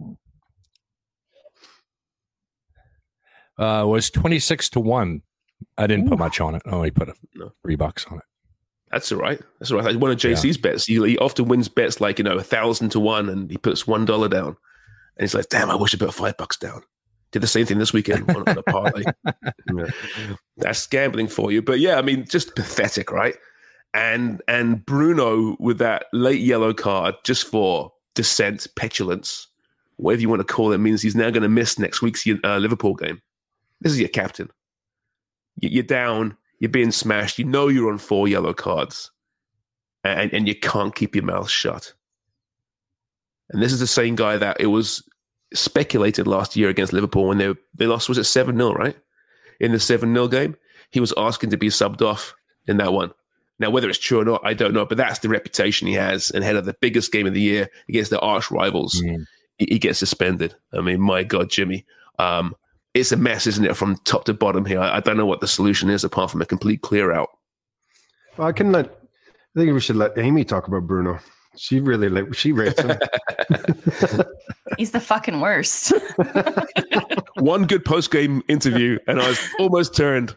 Uh, it was twenty-six to one. I didn't Ooh. put much on it. I only put a,
no.
three bucks on it.
That's all right. That's all right. One of J C's yeah. bets. He, he often wins bets like, you know, a thousand to one, and he puts one dollar down. And he's like, damn, I wish I put five bucks down. Did the same thing this weekend on, on a parlay. Yeah. That's gambling for you. But yeah, I mean, just pathetic, right? And and Bruno with that late yellow card just for dissent, petulance, whatever you want to call it, means he's now going to miss next week's uh, Liverpool game. This is your captain. You're down. You're being smashed. You know you're on four yellow cards, and, and you can't keep your mouth shut. And this is the same guy that it was speculated last year against Liverpool when they they lost. Was it seven nil, right? In the seven nil game, he was asking to be subbed off in that one. Now, whether it's true or not, I don't know, but that's the reputation he has. And ahead of the biggest game of the year against the arch rivals, mm. he, he gets suspended. I mean, my God, Jimmy. Um, It's a mess, isn't it, from top to bottom here? I, I don't know what the solution is apart from a complete clear out.
Well, I can let. I think we should let Amy talk about Bruno. She really like. She rates him.
He's the fucking worst.
One good post game interview, and I was almost turned.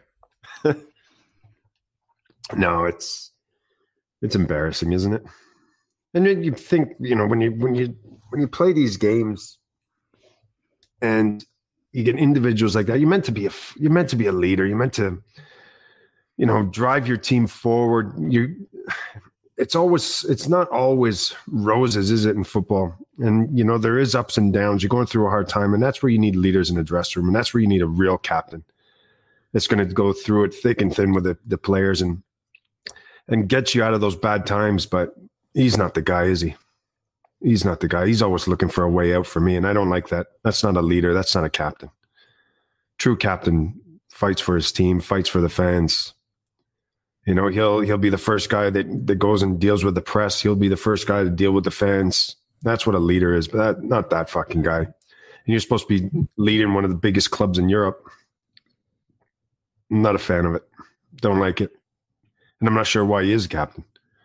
No, it's it's embarrassing, isn't it? And then you think, you know, when you when you when you play these games, and you get individuals like that. You're meant to be a you're meant to be a leader. You're meant to, you know, drive your team forward. You, it's always it's not always roses, is it, in football? And you know there is ups and downs. You're going through a hard time, and that's where you need leaders in the dressing room, and that's where you need a real captain that's going to go through it thick and thin with the, the players and and get you out of those bad times. But he's not the guy, is he? He's not the guy. He's always looking for a way out for me, and I don't like that. That's not a leader. That's not a captain. True captain fights for his team, fights for the fans. You know, he'll he'll be the first guy that, that goes and deals with the press. He'll be the first guy to deal with the fans. That's what a leader is, but that, not that fucking guy. And you're supposed to be leading one of the biggest clubs in Europe. I'm not a fan of it. Don't like it. And I'm not sure why he is a captain.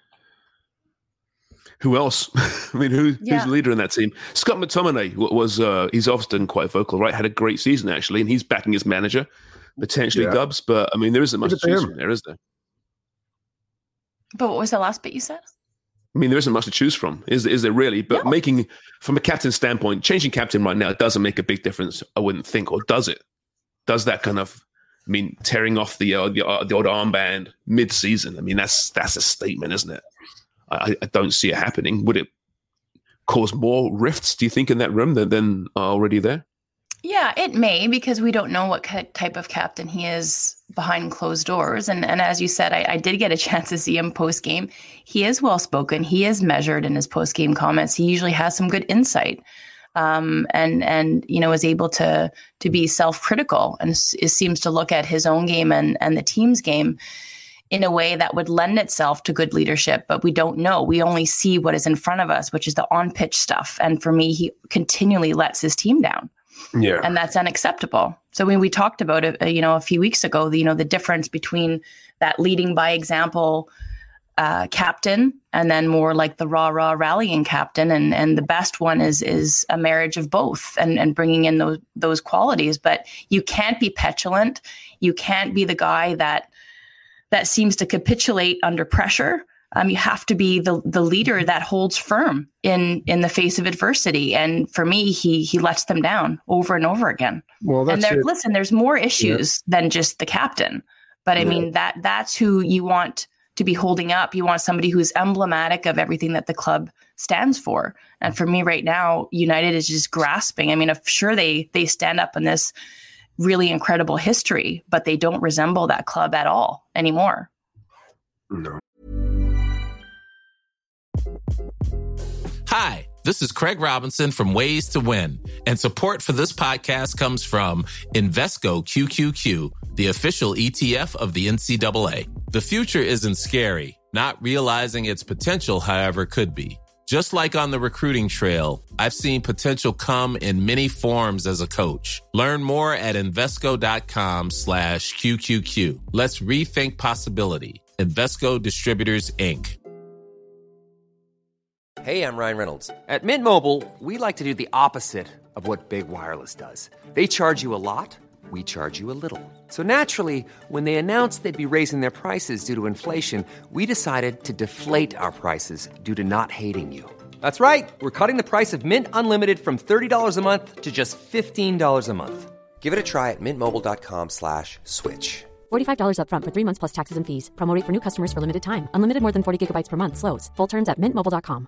Who else? I mean, who,
yeah.
who's the leader in that team? Scott McTominay was, uh, he's often quite vocal, right? Had a great season, actually, and he's backing his manager, potentially yeah. Dubs, but I mean, there isn't much to choose from there, is there?
But what was the last bit you said?
I mean, there isn't much to choose from, is, is there really? But no. making, from a captain standpoint, changing captain right now doesn't make a big difference, I wouldn't think, or does it? Does that kind of, I mean, tearing off the, uh, the, uh, the old armband mid-season, I mean, that's that's a statement, isn't it? I, I don't see it happening. Would it cause more rifts, do you think, in that room than, than are already there?
Yeah, it may, because we don't know what type of captain he is behind closed doors. And and as you said, I, I did get a chance to see him post-game. He is well-spoken. He is measured in his post-game comments. He usually has some good insight. Um, and, and you know, is able to to be self-critical and s- seems to look at his own game and, and the team's game in a way that would lend itself to good leadership, but we don't know. We only see what is in front of us, which is the on-pitch stuff. And for me, he continually lets his team down.
Yeah.
And that's unacceptable. So when we talked about it, uh, you know, a few weeks ago, the, you know, the difference between that leading by example uh, captain, and then more like the rah rah rallying captain. And and the best one is is a marriage of both, and and bringing in those those qualities. But you can't be petulant. You can't be the guy that that seems to capitulate under pressure. Um, you have to be the the leader that holds firm in in the face of adversity. And for me, he he lets them down over and over again.
Well, that's
and there,
it.
listen, there's more issues yeah. than just the captain. But I yeah. mean that that's who you want to be holding up. You want somebody who's emblematic of everything that the club stands for. And for me right now, United is just grasping. I mean, I'm sure they they stand up in this really incredible history, but they don't resemble that club at all anymore.
No.
Hi, this is Craig Robinson from Ways to Win, and support for this podcast comes from Invesco Q Q Q, the official E T F of the N C double A. The future isn't scary. Not realizing its potential, however, could be. Just like on the recruiting trail, I've seen potential come in many forms as a coach. Learn more at Invesco.com slash QQQ. Let's rethink possibility. Invesco Distributors, Incorporated.
Hey, I'm Ryan Reynolds. At Mint Mobile, we like to do the opposite of what Big Wireless does. They charge you a lot, we charge you a little. So naturally, when they announced they'd be raising their prices due to inflation, we decided to deflate our prices due to not hating you. That's right. We're cutting the price of Mint Unlimited from thirty dollars a month to just fifteen dollars a month. Give it a try at mintmobile.com slash switch.
forty-five dollars up front for three months plus taxes and fees. Promo rate for new customers for limited time. Unlimited more than forty gigabytes per month. Slows full terms at mint mobile dot com.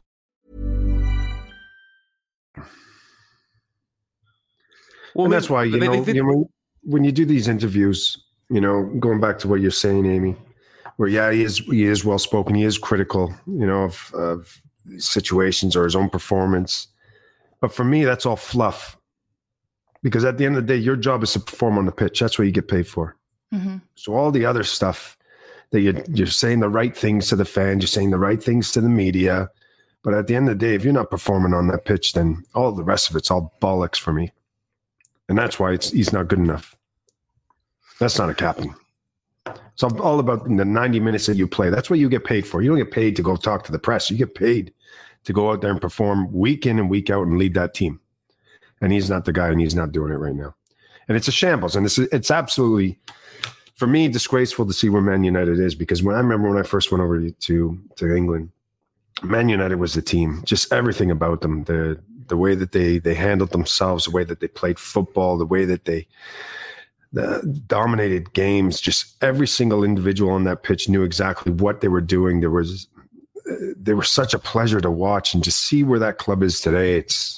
Well, and that's why, you know, you know, when you do these interviews, you know, going back to what you're saying, Amy, where, yeah, he is, he is well-spoken. He is critical, you know, of, of situations or his own performance. But for me, that's all fluff. Because at the end of the day, your job is to perform on the pitch. That's what you get paid for. Mm-hmm. So all the other stuff that you're, you're saying the right things to the fans, you're saying the right things to the media. But at the end of the day, if you're not performing on that pitch, then all the rest of it's all bollocks for me. And that's why it's, he's not good enough. That's not a captain. It's all about the ninety minutes that you play. That's what you get paid for. You don't get paid to go talk to the press. You get paid to go out there and perform week in and week out and lead that team. And he's not the guy, and he's not doing it right now. And it's a shambles. And it's, it's absolutely, for me, disgraceful to see where Man United is. Because when I remember when I first went over to, to England, Man United was the team. Just everything about them. The the way that they they handled themselves, the way that they played football, the way that they the dominated games. Just every single individual on that pitch knew exactly what they were doing. There was uh, they were such a pleasure to watch, and just see where that club is today. It's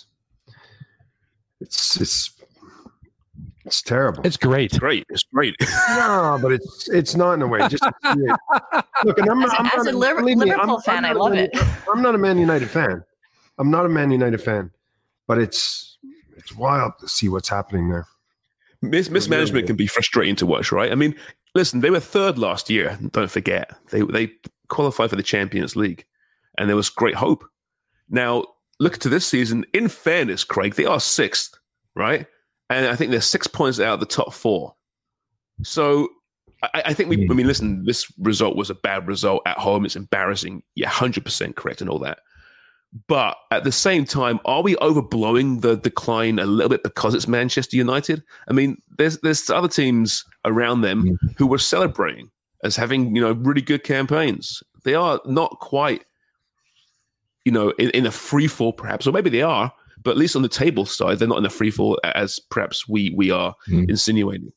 it's it's it's terrible.
It's great.
It's great. It's great.
No, but it's it's not in a way. Just look, and I'm
as,
not, I'm
as
not
a Liverpool
me, I'm,
fan,
I'm
I love
Man,
it.
I'm not a Man United fan. I'm not a Man United fan, but it's it's wild to see what's happening there.
Mis- mismanagement can be frustrating to watch, right? I mean, listen, they were third last year. Don't forget, they they qualified for the Champions League, and there was great hope. Now, look to this season. In fairness, Craig, they are sixth, right? And I think they're six points out of the top four. So I, I think we. I mean, listen, this result was a bad result at home. It's embarrassing. You're one hundred percent correct and all that. But at the same time, are we overblowing the decline a little bit because it's Manchester United? I mean, there's there's other teams around them who were celebrating as having, you know, really good campaigns. They are not quite, you know, in, in a free fall perhaps, or maybe they are, but at least on the table side, they're not in a free fall as perhaps we we are mm. insinuating.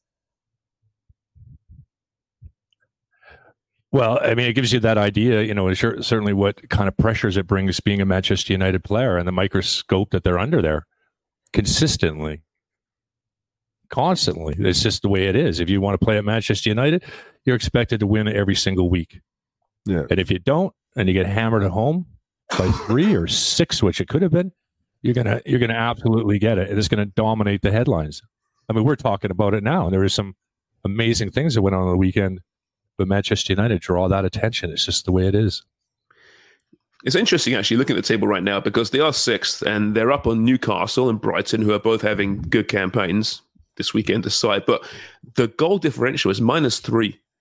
Well, I mean, it gives you that idea, you know, sure, certainly what kind of pressures it brings being a Manchester United player and the microscope that they're under there consistently, constantly. It's just the way it is. If you want to play at Manchester United, you're expected to win every single week.
Yeah.
And if you don't, and you get hammered at home by three or six, which it could have been, you're gonna you're gonna absolutely get it. And it's going to dominate the headlines. I mean, we're talking about it now, and there is some amazing things that went on on the weekend. But Manchester United draw that attention. It's just the way it is.
It's interesting, actually, looking at the table right now, because they are sixth and they're up on Newcastle and Brighton, who are both having good campaigns this weekend aside. But the goal differential is minus three.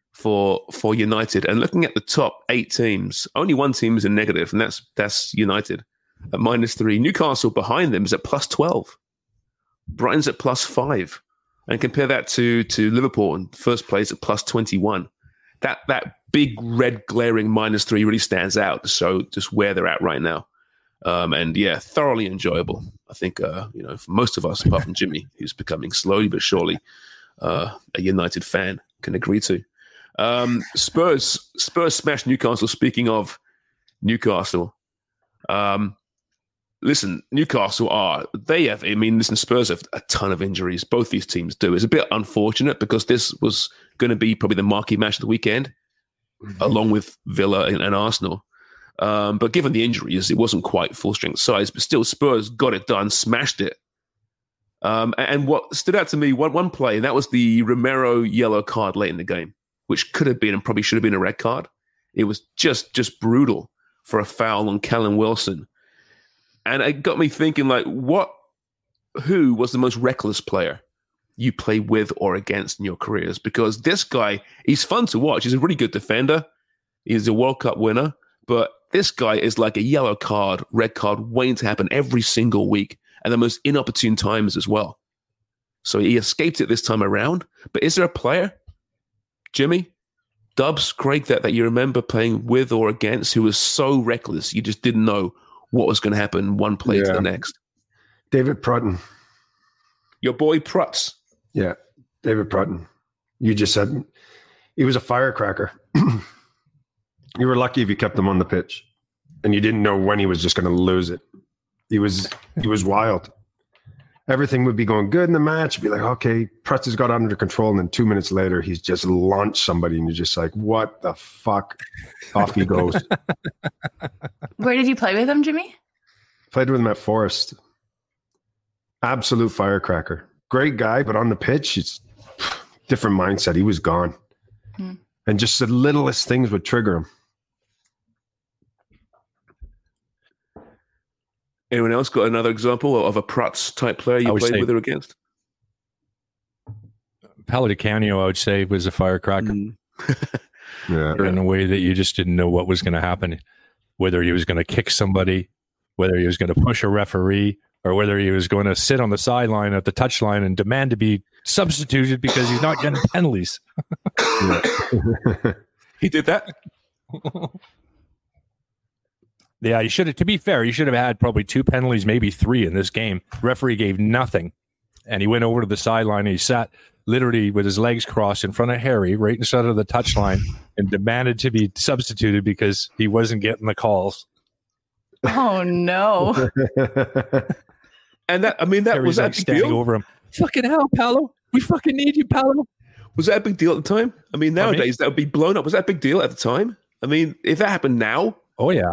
for for United. And looking at the top eight teams, only one team is in negative, and that's that's United at minus three. Newcastle behind them is at plus twelve. Brighton's at plus five. And compare that to to Liverpool in first place at plus twenty-one. That that big red glaring minus three really stands out to show just where they're at right now. Um, and yeah, thoroughly enjoyable. I think, uh, you know, for most of us, apart from Jimmy, who's becoming slowly but surely uh, a United fan, can agree to. Um, Spurs, Spurs smashed Newcastle. Speaking of Newcastle, um, listen, Newcastle are, they have, I mean, listen, Spurs have a ton of injuries. Both these teams do. It's a bit unfortunate because this was going to be probably the marquee match of the weekend, mm-hmm. along with Villa and, and Arsenal. Um, but given the injuries, it wasn't quite full strength size, but still Spurs got it done, smashed it. Um, and what stood out to me, one, one play, and that was the Romero yellow card late in the game, which could have been and probably should have been a red card. It was just, just brutal for a foul on Callum Wilson. And it got me thinking, like, what, who was the most reckless player you play with or against in your careers? Because this guy, he's fun to watch. He's a really good defender. He's a World Cup winner. But this guy is like a yellow card, red card waiting to happen every single week, and the most inopportune times as well. So he escaped it this time around. But is there a player, Jimmy, Dubs, Craig, that, that you remember playing with or against who was so reckless you just didn't know what was going to happen one play yeah. to the next?
David Prutton.
Your boy Prutz.
Yeah, David Prutton. You just said he was a firecracker. You were lucky if you kept him on the pitch, and you didn't know when he was just going to lose it. He was he was wild. Everything would be going good in the match. You'd be like, okay, Prutz has got under control, and then two minutes later, he's just launched somebody, and you're just like, what the fuck? Off he goes.
Where did you play with him, Jimmy?
Played with him at Forest. Absolute firecracker. Great guy, but on the pitch, it's different mindset. He was gone. Hmm. And just the littlest things would trigger him.
Anyone else got another example of a Prutz type player you played with or against?
Paolo Di Canio, I would say, was a firecracker. Mm. yeah. In a way that you just didn't know what was going to happen. Whether he was going to kick somebody, whether he was going to push a referee, or whether he was going to sit on the sideline at the touchline and demand to be substituted because he's not getting penalties.
He did that?
Yeah, you should have, to be fair, you should have had probably two penalties, maybe three in this game. Referee gave nothing. And he went over to the sideline and he sat literally with his legs crossed in front of Harry, right in front of the touchline, and demanded to be substituted because he wasn't getting the calls.
Oh, no.
And that, I mean, that
Harry's
was that
like
big
standing
deal?
over him. Fucking hell, Paolo. We fucking need you, Paolo.
Was that a big deal at the time? I mean, nowadays, I mean, that would be blown up. Was that a big deal at the time? I mean, if that happened now.
Oh, yeah.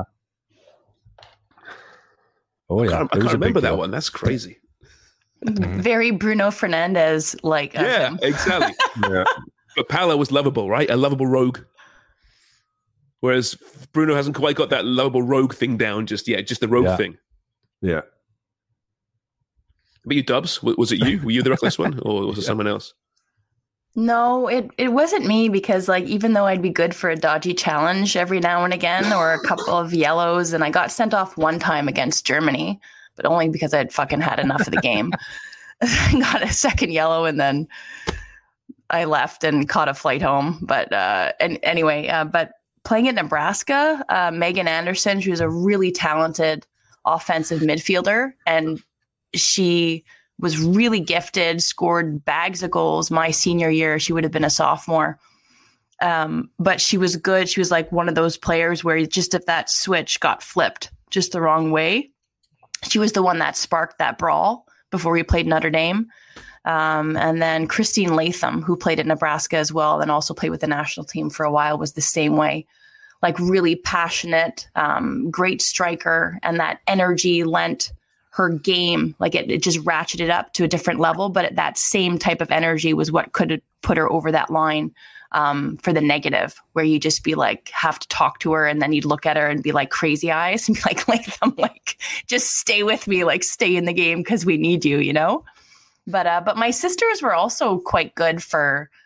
Oh, yeah.
I can't, I can't remember that one. That's crazy.
Very Bruno Fernandes like.
Yeah,
him.
exactly. yeah. But Paolo was lovable, right? A lovable rogue. Whereas Bruno hasn't quite got that lovable rogue thing down just yet, just the rogue
yeah.
thing.
Yeah.
But you, Dubs, was it you? Were you the reckless one, or was it yeah. someone else?
No, it, it wasn't me because, like, even though I'd be good for a dodgy challenge every now and again or a couple of yellows, and I got sent off one time against Germany, but only because I'd fucking had enough of the game. I got a second yellow and then I left and caught a flight home. But uh, and anyway, uh, but playing at Nebraska, uh, Megan Anderson, she was a really talented offensive midfielder, and she was really gifted, scored bags of goals my senior year. She would have been a sophomore. Um, but she was good. She was like one of those players where just if that switch got flipped just the wrong way, she was the one that sparked that brawl before we played Notre Dame. Um, and then Christine Latham, who played at Nebraska as well and also played with the national team for a while, was the same way. Like really passionate, um, great striker, and that energy lent her game, like it, it just ratcheted up to a different level. But that same type of energy was what could put her over that line um, for the negative, where you just be like, have to talk to her. And then you'd look at her and be like crazy eyes and be like, Latham, like, just stay with me, like stay in the game because we need you, you know? But, uh, but my sisters were also quite good for,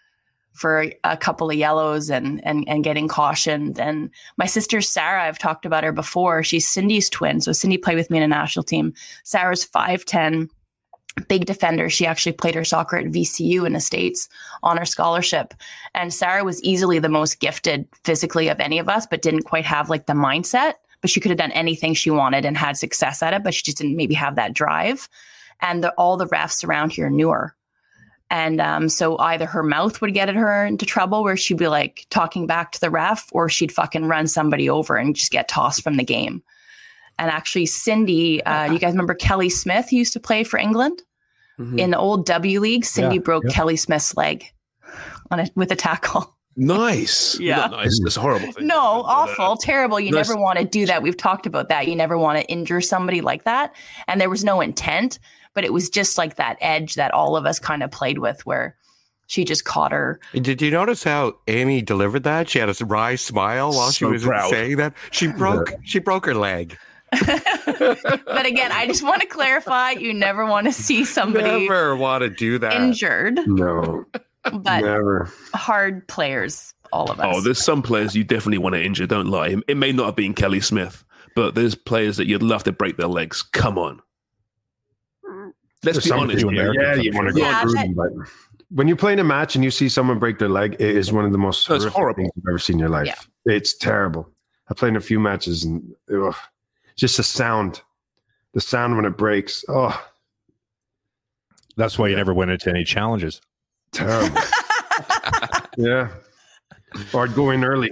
for a couple of yellows and and and getting cautioned. And my sister Sarah, I've talked about her before. She's Cindy's twin. So Cindy played with me in a national team. Sarah's five ten, big defender. She actually played her soccer at V C U in the States on her scholarship. And Sarah was easily the most gifted physically of any of us, but didn't quite have like the mindset. But she could have done anything she wanted and had success at it, but she just didn't maybe have that drive. And the, all the refs around here knew her. And um, so either her mouth would get her into trouble where she'd be like talking back to the ref, or she'd fucking run somebody over and just get tossed from the game. And actually, Cindy, uh, you guys remember Kelly Smith, who used to play for England? Mm-hmm. In the old W League, Cindy yeah, broke yeah. Kelly Smith's leg on a, with a tackle.
Nice.
Yeah.
Not nice. That's a horrible thing.
No, awful, terrible. You
nice.
never want to do that. We've talked about that. You never want to injure somebody like that. And there was no intent. But it was just like that edge that all of us kind of played with where she just caught her.
Did you notice how Amy delivered that? She had a wry smile while so she was proud. saying that. She broke she broke her leg.
But again, I just want to clarify, you never want to see somebody
never want to do that.
injured.
No.
But
never.
Hard players, all of us.
Oh, there's some players you definitely want to injure, don't lie. It may not have been Kelly Smith, but there's players that you'd love to break their legs. Come on. Let's
There's
be honest here.
Yeah, you want to go
yeah,
through them, but when you play in a match and you see someone break their leg, it is one of the most
That's
horrific
horrible.
things you've ever seen in your life.
Yeah.
It's terrible. I played in a few matches and ugh, just the sound, the sound when it breaks. Oh,
that's why you never went into any challenges.
Terrible. Yeah. Or I'd go in early.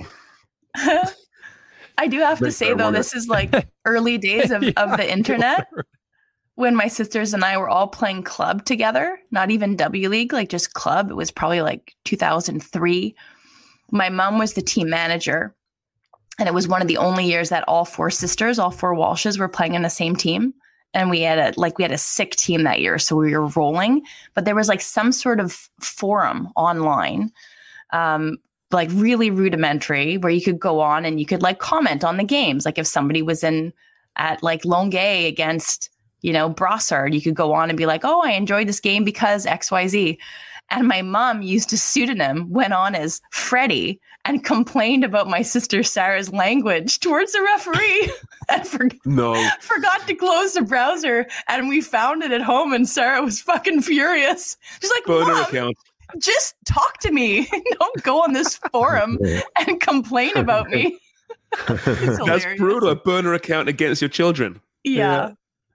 I do have to
Make
say,
that
though,
wonder.
this is like early days of, of the internet. When my sisters and I were all playing club together, not even W League, like just club. It was probably like two thousand three. My mom was the team manager. And it was one of the only years that all four sisters, all four Walshes were playing in the same team. And we had a, like, we had a sick team that year. So we were rolling, but there was like some sort of forum online, um, like really rudimentary, where you could go on and you could like comment on the games. Like if somebody was in at like Longueuil against, you know, Brossard, you could go on and be like, oh, I enjoyed this game because X Y Z. And my mom used a pseudonym, went on as Freddie, and complained about my sister Sarah's language towards the referee and for-
no.
forgot to close the browser. And we found it at home and Sarah was fucking furious. She's like,
Burner
Mom,
account.
just talk to me. Don't go on this forum and complain about me.
That's brutal. A burner account against your children.
Yeah.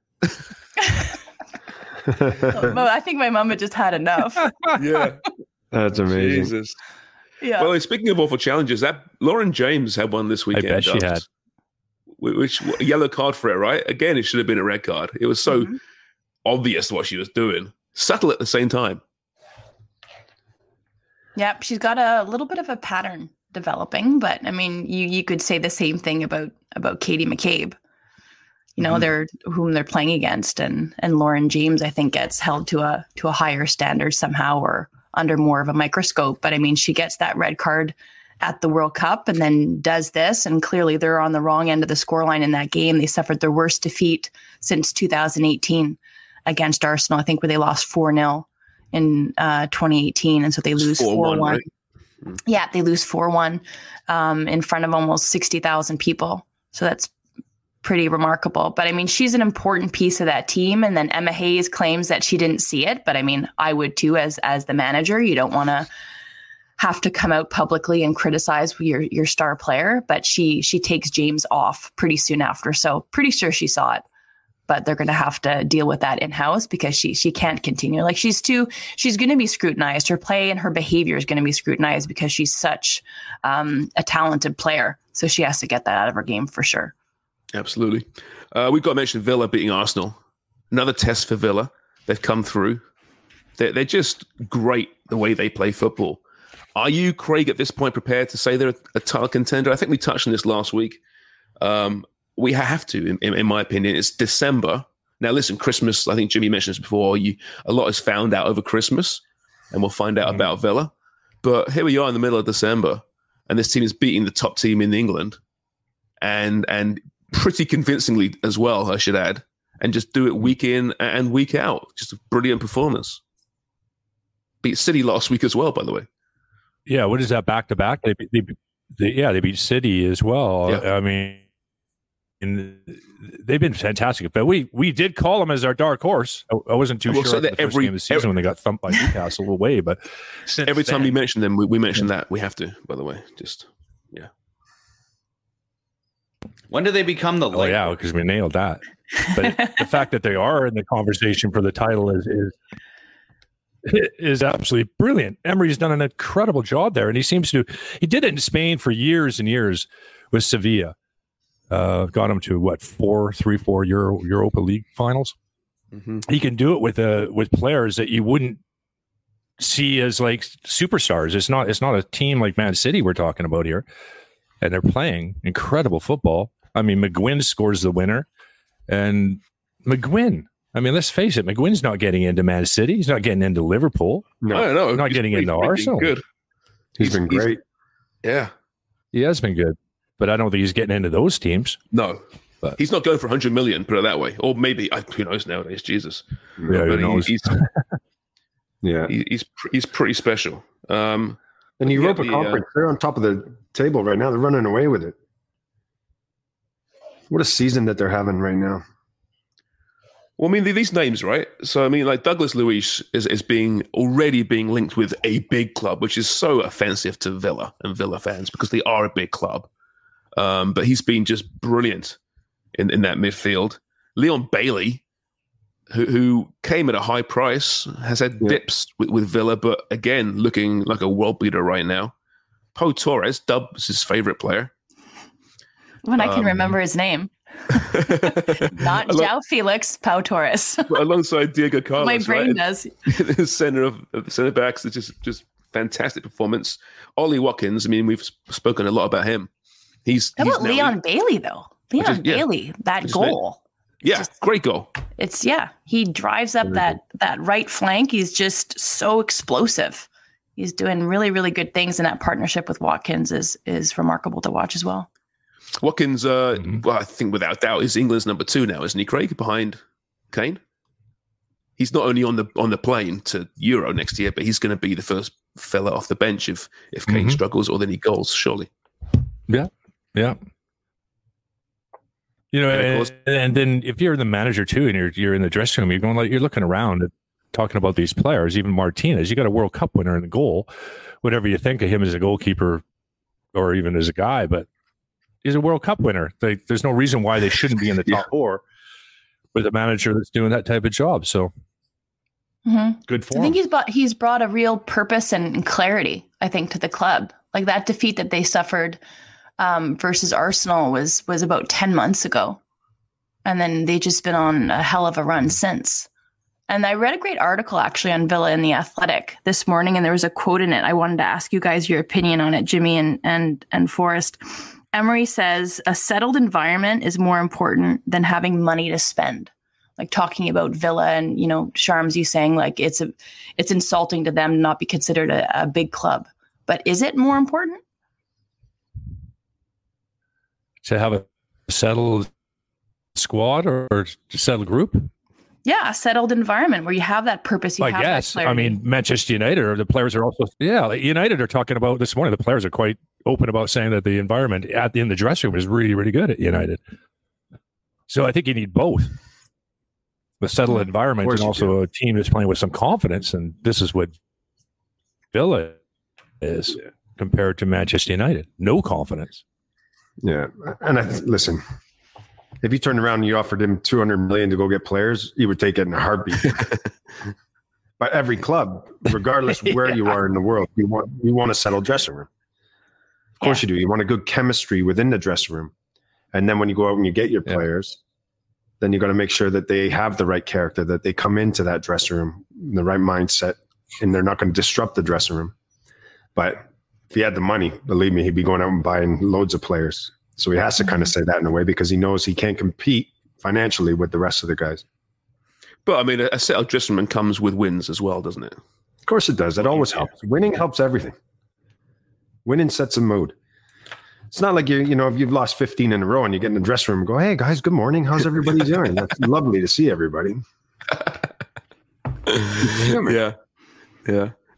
But I think my mom had just had enough.
Yeah.
That's amazing.
Jesus.
Yeah.
Well, speaking of awful challenges, that Lauren James had one this weekend.
I bet she had.
Which, which a yellow card for it, right? Again, it should have been a red card. It was so mm-hmm. obvious what she was doing. Subtle at the same time.
Yep, she's got a little bit of a pattern developing, but I mean, you you could say the same thing about about Katie McCabe. You know, mm-hmm. they're whom they're playing against, and and Lauren James, I think, gets held to a to a higher standard somehow, or under more of a microscope. But I mean, she gets that red card at the World Cup, and then does this, and clearly they're on the wrong end of the scoreline in that game. They suffered their worst defeat since two thousand eighteen against Arsenal. I think where they lost four nil in uh, twenty eighteen, and so they lose four one. Right? Yeah, they lose four one um, in front of almost sixty thousand people. So that's pretty remarkable. But I mean, she's an important piece of that team. And then Emma Hayes claims that she didn't see it. But I mean, I would too, as as the manager. You don't want to have to come out publicly and criticize your your star player. But she she takes James off pretty soon after. So pretty sure she saw it. But they're going to have to deal with that in-house because she she can't continue. Like she's too, she's going to be scrutinized. Her play and her behavior is going to be scrutinized because she's such um, a talented player. So she has to get that out of her game for sure.
Absolutely. Uh, we've got to mention Villa beating Arsenal. Another test for Villa. They've come through. They're, they're just great the way they play football. Are you, Craig, at this point prepared to say they're a, a title contender? I think we touched on this last week. Um, we have to, in, in, in my opinion. It's December. Now, listen, Christmas, I think Jimmy mentioned this before. You, a lot is found out over Christmas, and we'll find out mm. about Villa. But here we are in the middle of December, and this team is beating the top team in England. And and pretty convincingly as well, I should add, and just do it week in and week out. Just a brilliant performance. Beat City last week as well, by the way.
Yeah, what is that back to back? They, they, they, yeah, they beat City as well.
Yeah.
I mean, and they've been fantastic. But we we did call them as our dark horse. I, I wasn't too
I will
sure
say
at the
that
first
every-
game of the season
every-
when they got thumped by Newcastle away. But since
Every time
then-
we mention them, we, we mention that. We have to, by the way. Just, yeah.
When do they become the
oh
light?
yeah, because we nailed that. But the fact that they are in the conversation for the title is is is absolutely brilliant. Emery's done an incredible job there, and he seems to. He did it in Spain for years and years with Sevilla. Uh, got him to what four, three, four Euro Europa League finals.
Mm-hmm.
He can do it with uh with players that you wouldn't see as like superstars. It's not. It's not a team like Man City we're talking about here, and they're playing incredible football. I mean, McGuinn scores the winner, and McGuinn. I mean, let's face it. McGuinn's not getting into Man City. He's not getting into Liverpool.
No,
I don't know.
He's not
He's
getting
pretty-
into
pretty
Arsenal.
Good.
He's been great.
Yeah.
He has been good, but I don't think he's getting into those teams.
No.
But
He's not going for one hundred million, put it that way. Or maybe, I- who knows nowadays, Jesus.
yeah, who
But he-
knows?
he's,
Yeah.
he- he's, pr- he's pretty special. Um,
And the
yeah,
Europa
the, uh,
Conference, they're on top of the table right now. They're running away with it. What a season that they're having right now.
Well, I mean, these names, right? So, I mean, like Douglas Luiz is, is being already being linked with a big club, which is so offensive to Villa and Villa fans because they are a big club. Um, but he's been just brilliant in, in that midfield. Leon Bailey, who, who came at a high price, has had
Yeah.
dips with, with Villa, but again, looking like a world beater right now. Pau Torres, Dub's his favorite player.
When I can
Um,
remember his name. Not
Alo-
João Felix, Pau Torres.
alongside Diego Carlos.
My brain
right?
does.
The center of, of the center backs is just just fantastic performance. Ollie Watkins, I mean, we've sp- spoken a lot about him. He's
How
he's
about
now-
Leon Bailey, though? Leon
Just- yeah.
Bailey, that
Just
goal.
Yeah, great goal.
It's, yeah, he drives up that, that right flank. He's just so explosive. He's doing really, really good things, and that partnership with Watkins is is remarkable to watch as well.
Watkins, uh,
Mm-hmm.
well, I think without doubt, is England's number two now, isn't he, Craig? Behind Kane. He's not only on the on the plane to Euro next year, but he's going to be the first fella off the bench if if Kane
Mhm.
struggles or then he goals, surely.
Yeah, yeah. You know,
And of
and,
course-
and then if you're the manager too, and you're you're in the dressing room, you're going like you're looking around and talking about these players. Even Martinez, you got a World Cup winner in the goal. Whatever you think of him as a goalkeeper, or even as a guy, but he's a World Cup winner. They, there's no reason why they shouldn't be in the top four with a manager that's doing that type of job. So
Mm-hmm.
good for
I
him.
think he's brought he's brought a real purpose and clarity, I think, to the club. Like that defeat that they suffered um, versus Arsenal was was about ten months ago, and then they just been on a hell of a run since. And I read a great article actually on Villa in the Athletic this morning, and there was a quote in it. I wanted to ask you guys your opinion on it, Jimmy and and and Forrest. Emery says a settled environment is more important than having money to spend. Like talking about Villa and, you know, Sharms, you saying like it's a, it's insulting to them to not be considered a, a big club. But is it more important?
To have a settled squad or, or settled group?
Yeah, a settled environment where you have that purpose. You
I
have
guess.
That
I mean, Manchester United, or the players are also, yeah, like United are talking about this morning. The players are quite open about saying that the environment at the, in the dressing room is really, really good at United. So I think you need both. The settled environment and also a team that's playing with some confidence. And this is what Villa is compared to Manchester United. No confidence.
Yeah. And I, listen, if you turned around and you offered him two hundred million to go get players, he would take it in a heartbeat. But every club, regardless where
Yeah.
you are in the world, you want you want a settled dressing room. Of course you do. You want a good chemistry within the dressing room. And then when you go out and you get your players, then you got to make sure that they have the right character, that they come into that dressing room in the right mindset, and they're not going to disrupt the dressing room. But if he had the money, believe me, he'd be going out and buying loads of players. So he has to kind of say that in a way because he knows he can't compete financially with the rest of the guys.
But I mean, a, a settled dressing room comes with wins as well, doesn't it?
Of course it does. That always helps. Winning helps everything. Winning sets a mood. It's not like you, you know, if you've lost fifteen in a row and you get in the dressing room and go, "Hey guys, good morning. How's everybody doing?" That's lovely to see everybody.
yeah, yeah.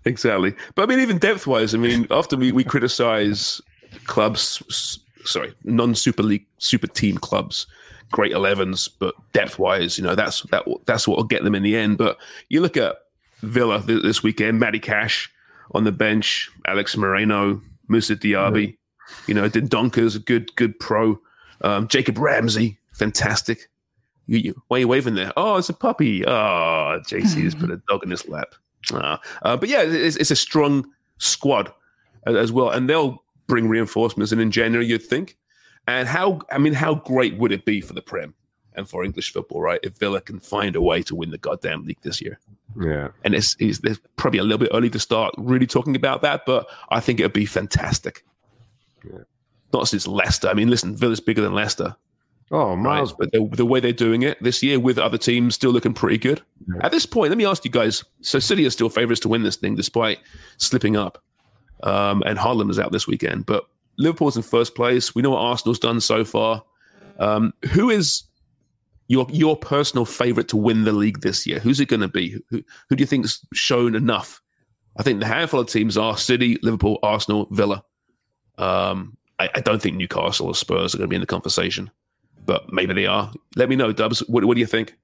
Exactly. But I mean, even depth wise, I mean, often we, we criticize clubs, s- sorry, non Super League, super team clubs, great elevens, but depth wise, you know, that's that that's what will get them in the end. But you look at Villa th- this weekend, Matty Cash on the bench, Alex Moreno, Moussa Diaby, yeah. you know, Dendonker's a good, good pro. Um, Jacob Ramsey, fantastic. You, you, why are you waving there? Oh, it's a puppy. Oh, J C has put a dog in his lap. Uh, uh, but yeah, it's, it's a strong squad as, as well. And they'll bring reinforcements in in January, you'd think. And how, I mean, how great would it be for the Prem and for English football, right? If Villa can find a way to win the goddamn league this year.
Yeah.
And it's, it's, it's probably a little bit early to start really talking about that, but I think it would be fantastic.
Yeah.
Not since Leicester. I mean, listen, Villa's bigger than Leicester.
Oh, miles.
Right? But the, the way they're doing it this year with other teams still looking pretty good. Yeah. At this point, let me ask you guys. So City are still favourites to win this thing despite slipping up. Um, and Haaland is out this weekend. But Liverpool's in first place. We know what Arsenal's done so far. Um, who is your your personal favourite to win the league this year? Who's it going to be? Who, who do you think's shown enough? I think the handful of teams are City, Liverpool, Arsenal, Villa. Um, I, I don't think Newcastle or Spurs are going to be in the conversation. But maybe they are. Let me know, Dubs. What, what do you think?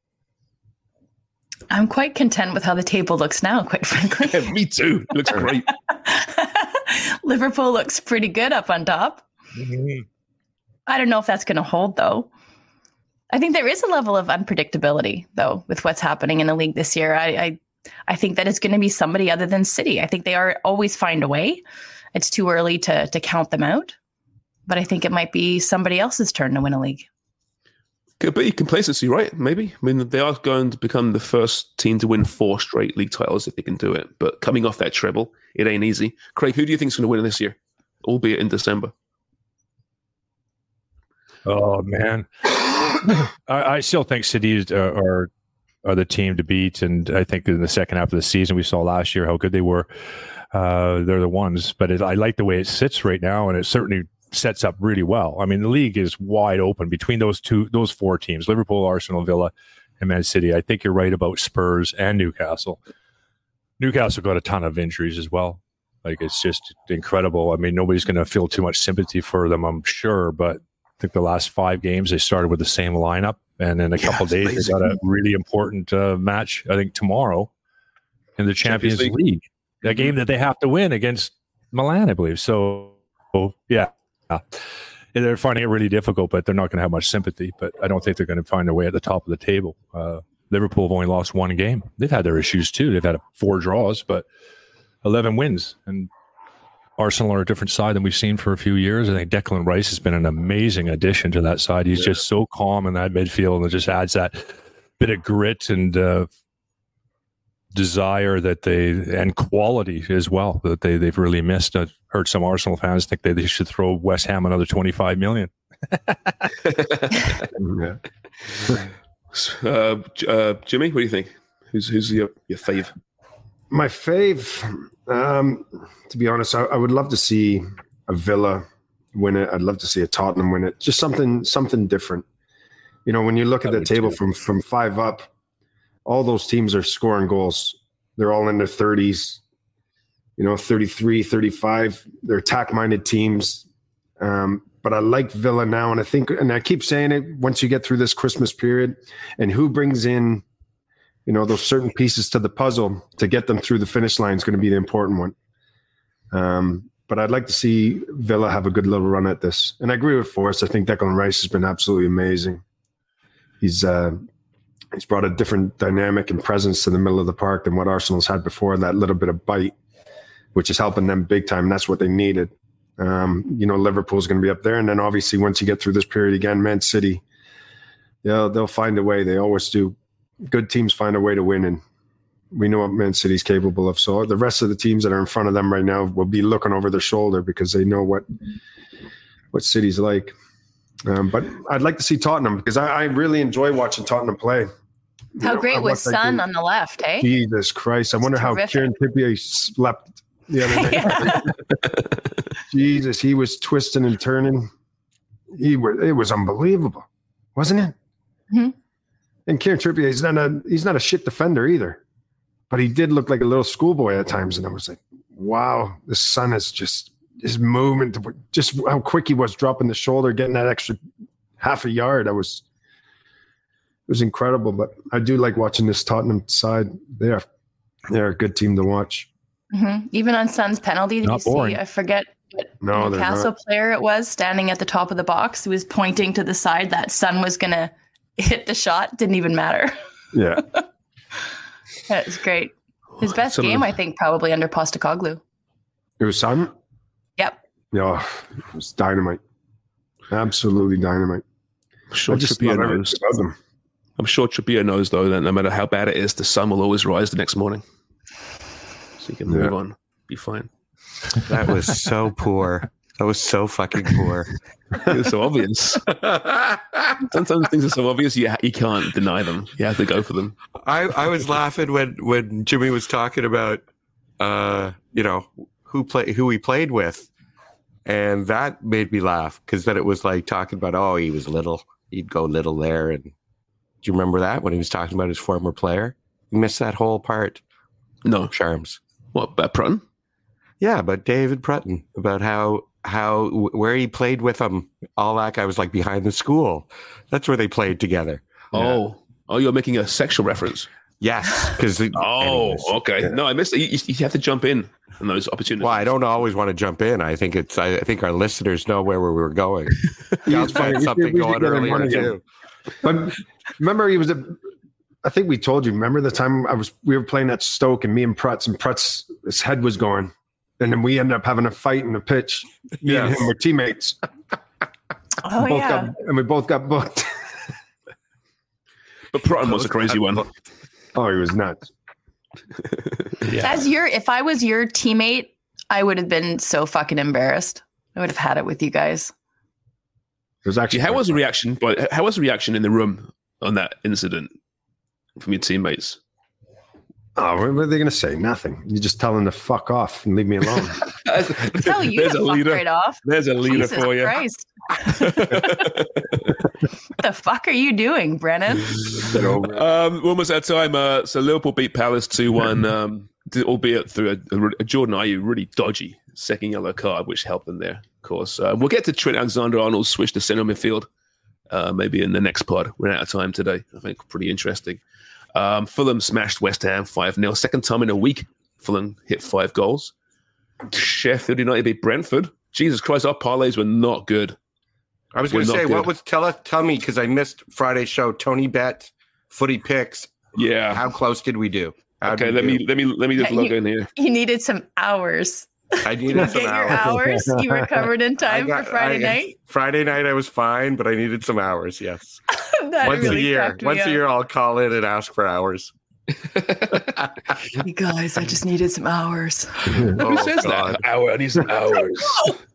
I'm quite content with how the table looks now, quite frankly.
Yeah, me too. It looks great.
Liverpool looks pretty good up on top. Mm-hmm. I don't know if that's going to hold, though. I think there is a level of unpredictability, though, with what's happening in the league this year. I I, I think that it's going to be somebody other than City. I think they are always find a way. It's too early to to count them out. But I think it might be somebody else's turn to win a league.
Could be complacency, right? Maybe. I mean, they are going to become the first team to win four straight league titles if they can do it. But coming off that treble, it ain't easy. Craig, who do you think is going to win this year, albeit in December?
Oh, man. I, I still think City is, uh, are, are the team to beat. And I think in the second half of the season, we saw last year how good they were. Uh, they're the ones. But it, I like the way it sits right now, and it certainly sets up really well. I mean, the league is wide open between those two, those four teams, Liverpool, Arsenal, Villa, and Man City. I think you're right about Spurs and Newcastle. Newcastle got a ton of injuries as well. Like, it's just incredible. I mean, nobody's going to feel too much sympathy for them, I'm sure, but I think the last five games, they started with the same lineup. And in a couple yeah, of days, amazing. They got a really important uh, match, I think, tomorrow in the Champions, Champions League. League. A game that they have to win against Milan, I believe. So, yeah. They're finding it really difficult, but they're not going to have much sympathy. But I don't think they're going to find their way at the top of the table. Uh, Liverpool have only lost one game. They've had their issues too. They've had four draws, but eleven wins. And Arsenal are a different side than we've seen for a few years. I think Declan Rice has been an amazing addition to that side. He's yeah. just so calm in that midfield, and it just adds that bit of grit and uh, desire that they and quality as well that they they've really missed. I've heard some Arsenal fans think they, they should throw West Ham another twenty-five million.
yeah. uh, uh, Jimmy, what do you think? Who's who's your your fave?
My fave, um, to be honest, I, I would love to see a Villa win it. I'd love to see a Tottenham win it. Just something something different. You know, when you look at the table from from five up, all those teams are scoring goals. They're all in their thirties, you know, thirty-three, thirty-five. They're attack-minded teams. Um, but I like Villa now, and I think, and I keep saying it, once you get through this Christmas period, and who brings in, you know, those certain pieces to the puzzle to get them through the finish line is going to be the important one. Um, but I'd like to see Villa have a good little run at this. And I agree with Forrest. I think Declan Rice has been absolutely amazing. He's uh, he's brought a different dynamic and presence to the middle of the park than what Arsenal's had before, that little bit of bite, which is helping them big time. And that's what they needed. Um, you know, Liverpool's going to be up there. And then obviously once you get through this period again, Man City, they'll, they'll find a way. They always do. Good teams find a way to win, and we know what Man City's capable of. So the rest of the teams that are in front of them right now will be looking over their shoulder because they know what what City's like. Um, but I'd like to see Tottenham because I, I really enjoy watching Tottenham play. You
how
know,
great was Son on the left, eh?
Jesus Christ. I wonder how Kieran Trippier slept the other day. Jesus, he was twisting and turning. He was, it was unbelievable, wasn't it?
Mm-hmm.
And Kieran Trippier, he's not a he's not a shit defender either. but he did look like a little schoolboy at times. And I was like, wow, the Sun is just his movement, just how quick he was dropping the shoulder, getting that extra half a yard. I was, it was incredible. But I do like watching this Tottenham side. They are, they're a good team to watch.
Mm-hmm. Even on Sun's penalty, did
Not
you
boring.
see? I forget what
No, they're
Newcastle
not.
player it was standing at the top of the box. He was pointing to the side that Sun was going to hit the shot. Didn't even matter.
Yeah.
That was great. His best
Some of
game,
the-
I think, probably under Postecoglou.
It was Sun?
Yep.
Yeah, it was dynamite. Absolutely dynamite.
I'm sure
I just
Trippier
love everything
knows.
about them.
I'm sure Trippier knows, though, that no matter how bad it is, the sun will always rise the next morning. So you can move
Yeah.
on. Be fine.
That was so poor. That was so fucking poor.
It's so obvious. Sometimes things are so obvious you, you can't deny them. You have to go for them.
I, I was laughing when, when Jimmy was talking about, uh, you know, who play who he played with, and that made me laugh because then it was like talking about, oh, he was little, he'd go little there, and do you remember that when he was talking about his former player? You missed that whole part.
No,
Charms.
What about Prutton?
Yeah, about David Prutton, about how how where he played with him, all that guy was like behind the school. That's where they played together.
Oh, oh, you're making a sexual reference.
Yes, because
oh, okay. No, I missed it. You, you have to jump in on those opportunities.
Well, I don't always want to jump in. I think it's. I think our listeners know where we were going. Yeah,
It's funny.
had
We
something
did- we did
going
get him
earlier
on again.
too.
But remember, he was a. I think we told you. Remember the time I was we were playing at Stoke and me and Prutz and Prutz, his head was going, and then we ended up having a fight in the pitch. Me and
Yes.
him were teammates.
Oh,
both
yeah.
got, and we both got booked.
But Prutton was a crazy one.
Oh, he was nuts.
As your, if I was your teammate, I would have been so fucking embarrassed. I would have had it with you guys.
It was actually.
How was the reaction? But how was the reaction in the room on that incident from your teammates?
Oh, what are they going to say? Nothing. You just tell them to fuck off and leave me alone.
Tell you
There's
to
a
fuck
leader.
right off.
There's a leader
Jesus
for you.
Christ. What the fuck are you doing, Brennan?
Um, almost that time. Uh, so Liverpool beat Palace two one, um, albeit through a, a Jordan Ayew really dodgy second yellow card, which helped them there, of course. Uh, we'll get to Trent Alexander-Arnold's switch to centre midfield uh, maybe in the next pod. We're out of time today. I think pretty interesting. Um, Fulham smashed West Ham five nil. Second time in a week Fulham hit five goals. Sheffield United beat Brentford. Jesus Christ, our parlays were not good.
I was
We're
going to
not
say,
good.
what was tell us, tell me because I missed Friday's show. Tony Bet, Footy Picks.
Yeah.
How close did we do? How
Okay,
did
let
we
me
do?
let me let me just
Yeah,
log
you-
in here.
You needed some hours.
I
You
needed
get
some
your
hours.
hours. You recovered in time
I got-
for Friday
I-
night.
Friday night I was fine, but I needed some hours. Yes,
That
once
really
a year.
cracked me
Once
up.
a year, I'll call in and ask for hours.
You guys, I just needed some hours.
Who
Oh,
says
God.
that? Hour, I need some hours.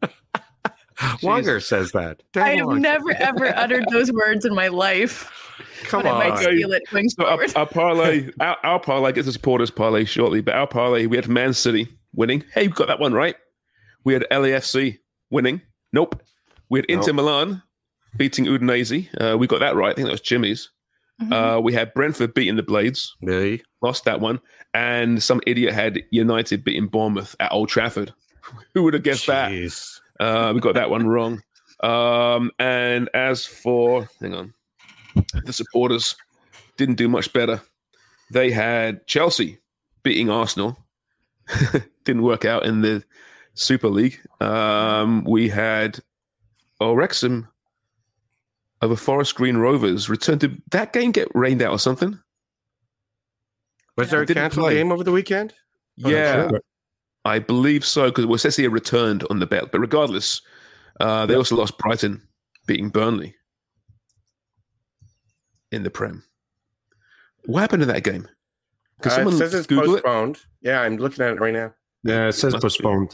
Wonger says that. Dan
I have
Wonger.
never ever uttered those words in my life.
Come
but I
on.
might steal it going
So our,
forward.
our parlay, our, our parlay gets a supporters parlay shortly, but our parlay, we had Man City winning. Hey, we got that one right. We had L A F C winning. Nope. We had Inter
Nope.
Milan beating Udinese. Uh, we got that right. I think that was Jimmy's.
Mhm.
Uh, we had Brentford beating the Blades.
Really?
Lost that one. And some idiot had United beating Bournemouth at Old Trafford. Who would have guessed that?
Jeez.
Uh, we got that one wrong. Um, and as for, hang on, the supporters didn't do much better. They had Chelsea beating Arsenal. Didn't work out in the Super League. Um, we had oh, Wrexham over Forest Green Rovers. Returned to that game get rained out or something?
Was there a
Didn't
canceled
play.
game over the weekend? Oh,
Yeah,
sure.
I believe so, because it says here returned on the bet. But regardless, uh, they also lost Brighton beating Burnley in the Prem. What happened in that game? Can
Uh,
someone
it says it's
Google it?
postponed. Yeah, I'm looking at it right now.
Yeah, it says
Must be.
postponed.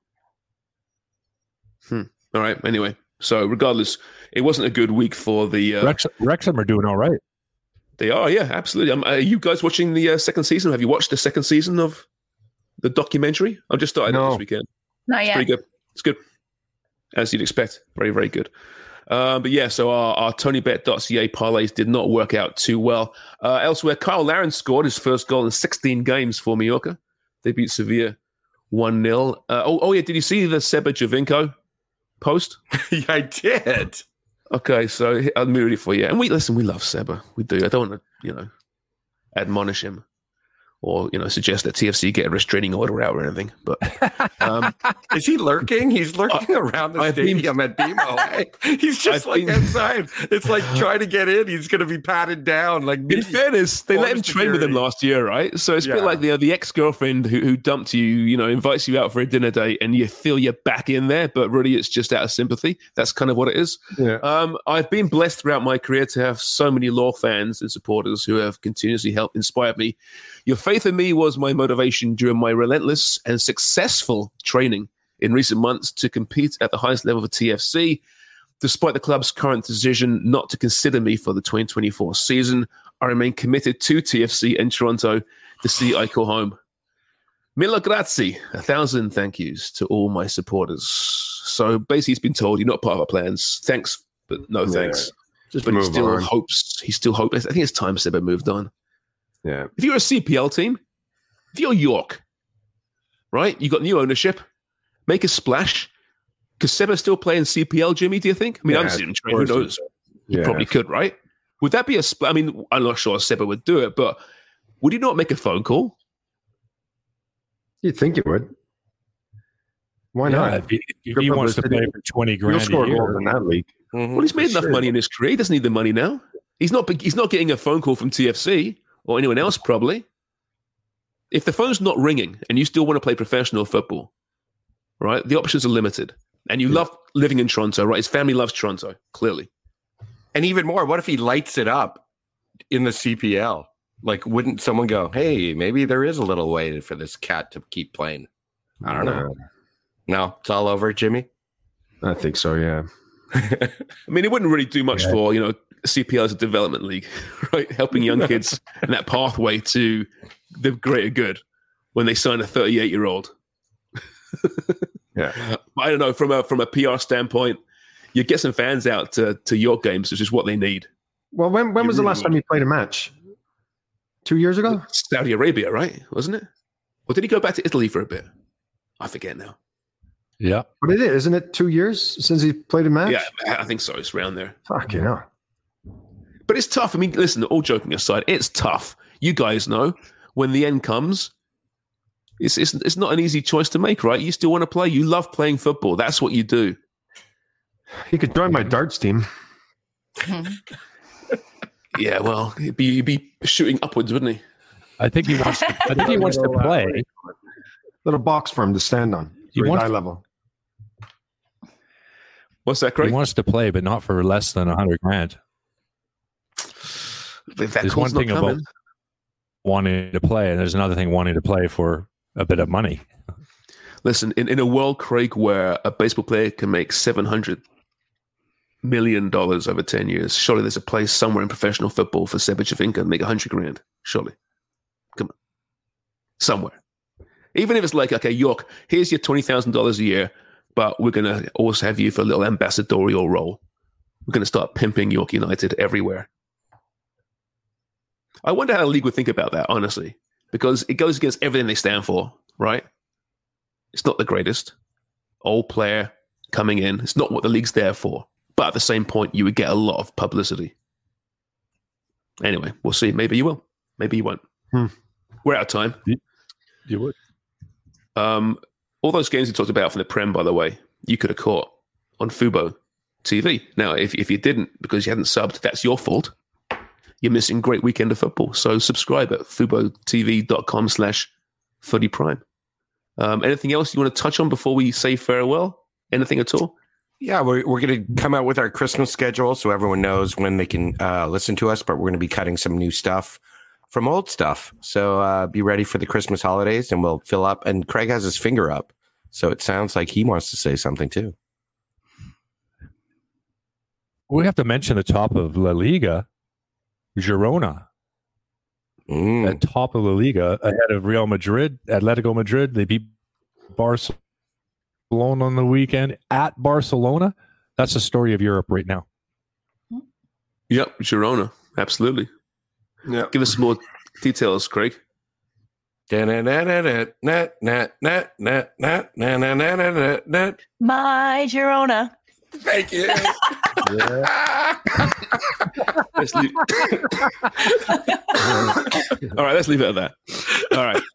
All right. Anyway, so regardless, it wasn't a good week for the. Uh,
Wrex- Wrexham are doing all right.
They are, yeah, absolutely. Um, are you guys watching the uh, second season? Have you watched the second season of the documentary? I just started it
No.
this weekend.
Not
It's
yet.
pretty good. It's good, as you'd expect. Very, very good. Um, but yeah, so our, our TonyBet dot C A parlays did not work out too well. Uh, elsewhere, Kyle Larin scored his first goal in sixteen games for Mallorca. They beat Sevilla one nil. Uh, oh, oh, yeah, did you see the Seba Javinko post?
Yeah, I did.
Okay, so I'll read it for you. And we listen, we love Seba. We do. I don't want to, you know, admonish him or, you know, suggest that T F C get a restraining order out or anything. But um,
is he lurking? He's lurking uh, around the I've stadium been, at B M O. Eh? He's just I've like been, outside. It's like trying to get in. He's going to be patted down. Like
in fairness, they let him train with him last year, right? So it's a yeah. bit like the the ex girlfriend who, who dumped you, you know, invites you out for a dinner date, and you feel you're back in there, but really it's just out of sympathy. That's kind of what it is.
Yeah.
Um, I've been blessed throughout my career to have so many law fans and supporters who have continuously helped inspire me. Your faith in me was my motivation during my relentless and successful training in recent months to compete at the highest level for T F C. Despite the club's current decision not to consider me for the twenty twenty-four season, I remain committed to T F C and Toronto, the city I call home. Mille grazie, a thousand thank yous to all my supporters. So basically he's been told, you're not part of our plans. Thanks, but no thanks.
Yeah, just
but he still
on.
hopes, he still hopes. I think it's time Seba moved on.
Yeah.
If you're a C P L team, if you're York, right? You got new ownership. Make a splash. Could Seba still play in C P L, Jimmy? Do you think? I mean,
yeah,
I'm sitting train. Who knows? He
yeah.
probably could, right? Would that be a splash? I mean, I'm not sure Seba would do it, but would he not make a phone call?
You'd think he would. Why
yeah,
not?
If he, if he wants to play for twenty grand
He'll score
a year,
goals in that league.
Mm-hmm. Well, he's made enough
sure.
money in his career. He doesn't need the money now. He's not. He's not getting a phone call from T F C or anyone else, probably. If the phone's not ringing and you still want to play professional football, right, the options are limited. And you yeah. love living in Toronto, right? His family loves Toronto, clearly.
And even more, what if he lights it up in the C P L? Like, wouldn't someone go, hey, maybe there is a little way for this cat to keep playing? I don't know. No, it's all over, Jimmy?
I think so, yeah.
I mean, it wouldn't really do much yeah. for, you know, C P L as a development league, right? Helping young kids in that pathway to the greater good when they sign a thirty-eight-year-old.
Yeah,
I don't know. From a from a P R standpoint, you get some fans out to, to York games, which is what they need.
Well, when when you was really the last time you played a match? Two years ago?
Saudi Arabia, right? Wasn't it? Or did he go back to Italy for a bit? I forget now.
Yeah,
but it is, isn't it? Two years since he played a match?
Yeah, I think so. It's around there.
Fucking hell.
But it's tough. I mean, listen, all joking aside, it's tough. You guys know when the end comes, it's, it's it's not an easy choice to make, right? You still want to play. You love playing football. That's what you do.
He could join my darts team.
Yeah, well, he'd be, he'd be shooting upwards, wouldn't he?
I think he wants. To, I think he wants to play.
Little box for him to stand on.
He wants
high level.
What's that, Craig?
He wants to play, but not for less than a hundred grand.
If that
there's one thing
coming.
about wanting to play, and there's another thing wanting to play for a bit of money.
Listen, in, in a world, Craig, where a baseball player can make seven hundred million dollars over ten years, surely there's a place somewhere in professional football for Seba Javinko to make a hundred grand. Surely, come on, somewhere. Even if it's like, okay, York, here's your twenty thousand dollars a year, but we're gonna also have you for a little ambassadorial role. We're gonna start pimping York United everywhere. I wonder how the league would think about that, honestly, because it goes against everything they stand for, right? It's not the greatest. Old player coming in. It's not what the league's there for. But at the same point, you would get a lot of publicity. Anyway, we'll see. Maybe you will. Maybe you won't.
Hmm.
We're out of time.
You, you would.
Um, all those games we talked about from the Prem, by the way, you could have caught on Fubo T V. Now, if, if you didn't, because you hadn't subbed, that's your fault. You're missing a great weekend of football. So subscribe at FuboTV.com slash Footy Prime. Um, anything else you want to touch on before we say farewell? Anything at all?
Yeah, we're we're going to come out with our Christmas schedule so everyone knows when they can uh, listen to us, but we're going to be cutting some new stuff from old stuff. So uh, be ready for the Christmas holidays and we'll fill up. And Craig has his finger up. So it sounds like he wants to say something too.
We have to mention the top of La Liga. Girona
mm.
at top of La Liga ahead of Real Madrid, Atletico Madrid. They beat Barcelona on the weekend at Barcelona. That's the story of Europe right now.
Yep, Girona, absolutely.
Yeah.
Give us some more details, Craig.
My
Girona.
Thank you.
Let's leave- All right, let's leave it at that. All right.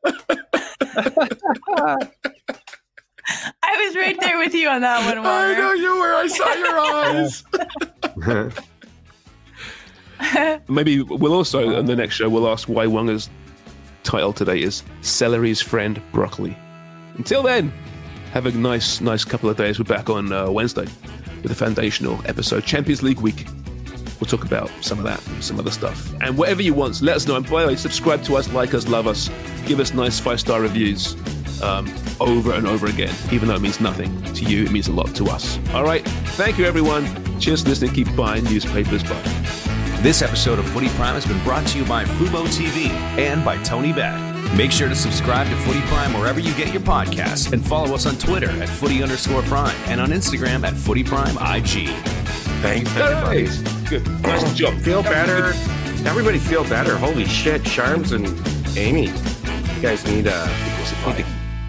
I was right there with you on that one, Walter.
I know you were. I saw your eyes.
Maybe we'll also, on the next show, we'll ask why Wonga's title today is Celery's Friend Broccoli. Until then, have a nice, nice couple of days. We're back on uh, Wednesday with a foundational episode, Champions League week. We'll talk about some of that and some other stuff. And whatever you want, let us know. And by the way, subscribe to us, like us, love us. Give us nice five-star reviews um, over and over again. Even though it means nothing to you, it means a lot to us. All right. Thank you, everyone. Cheers for listening. Keep buying newspapers. Bye.
This episode of Footy Prime has been brought to you by Fubo T V and by Tony Bet. Make sure to subscribe to Footy Prime wherever you get your podcasts and follow us on Twitter at Footy underscore Prime and on Instagram at Footy Prime I G.
Thanks, everybody.
Good. Nice job.
Feel better. Everybody feel better. Holy shit. Charms and Amy. You guys need a... Uh,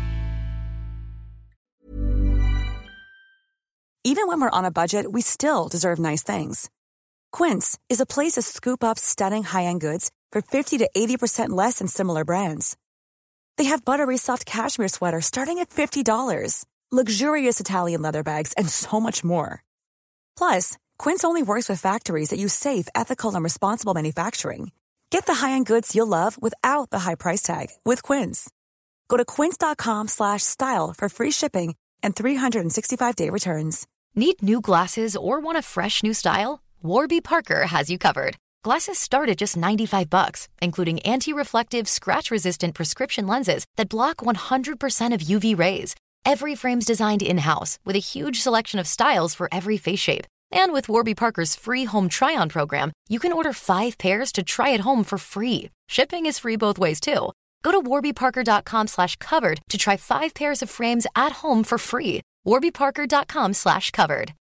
Even when we're on a budget, we still deserve nice things. Quince is a place to scoop up stunning high-end goods for fifty to eighty percent less than similar brands. They have buttery soft cashmere sweaters starting at fifty dollars, luxurious Italian leather bags, and so much more. Plus, Quince only works with factories that use safe, ethical, and responsible manufacturing. Get the high-end goods you'll love without the high price tag with Quince. Go to quince.com slash style for free shipping and three sixty-five day returns.
Need new glasses or want a fresh new style? Warby Parker has you covered. Glasses start at just ninety-five bucks, including anti-reflective, scratch-resistant prescription lenses that block one hundred percent of U V rays. Every frame's designed in-house with a huge selection of styles for every face shape. And with Warby Parker's free home try-on program, you can order five pairs to try at home for free. Shipping is free both ways, too. Go to warbyparker.com slash covered to try five pairs of frames at home for free. warbyparker.com slash covered.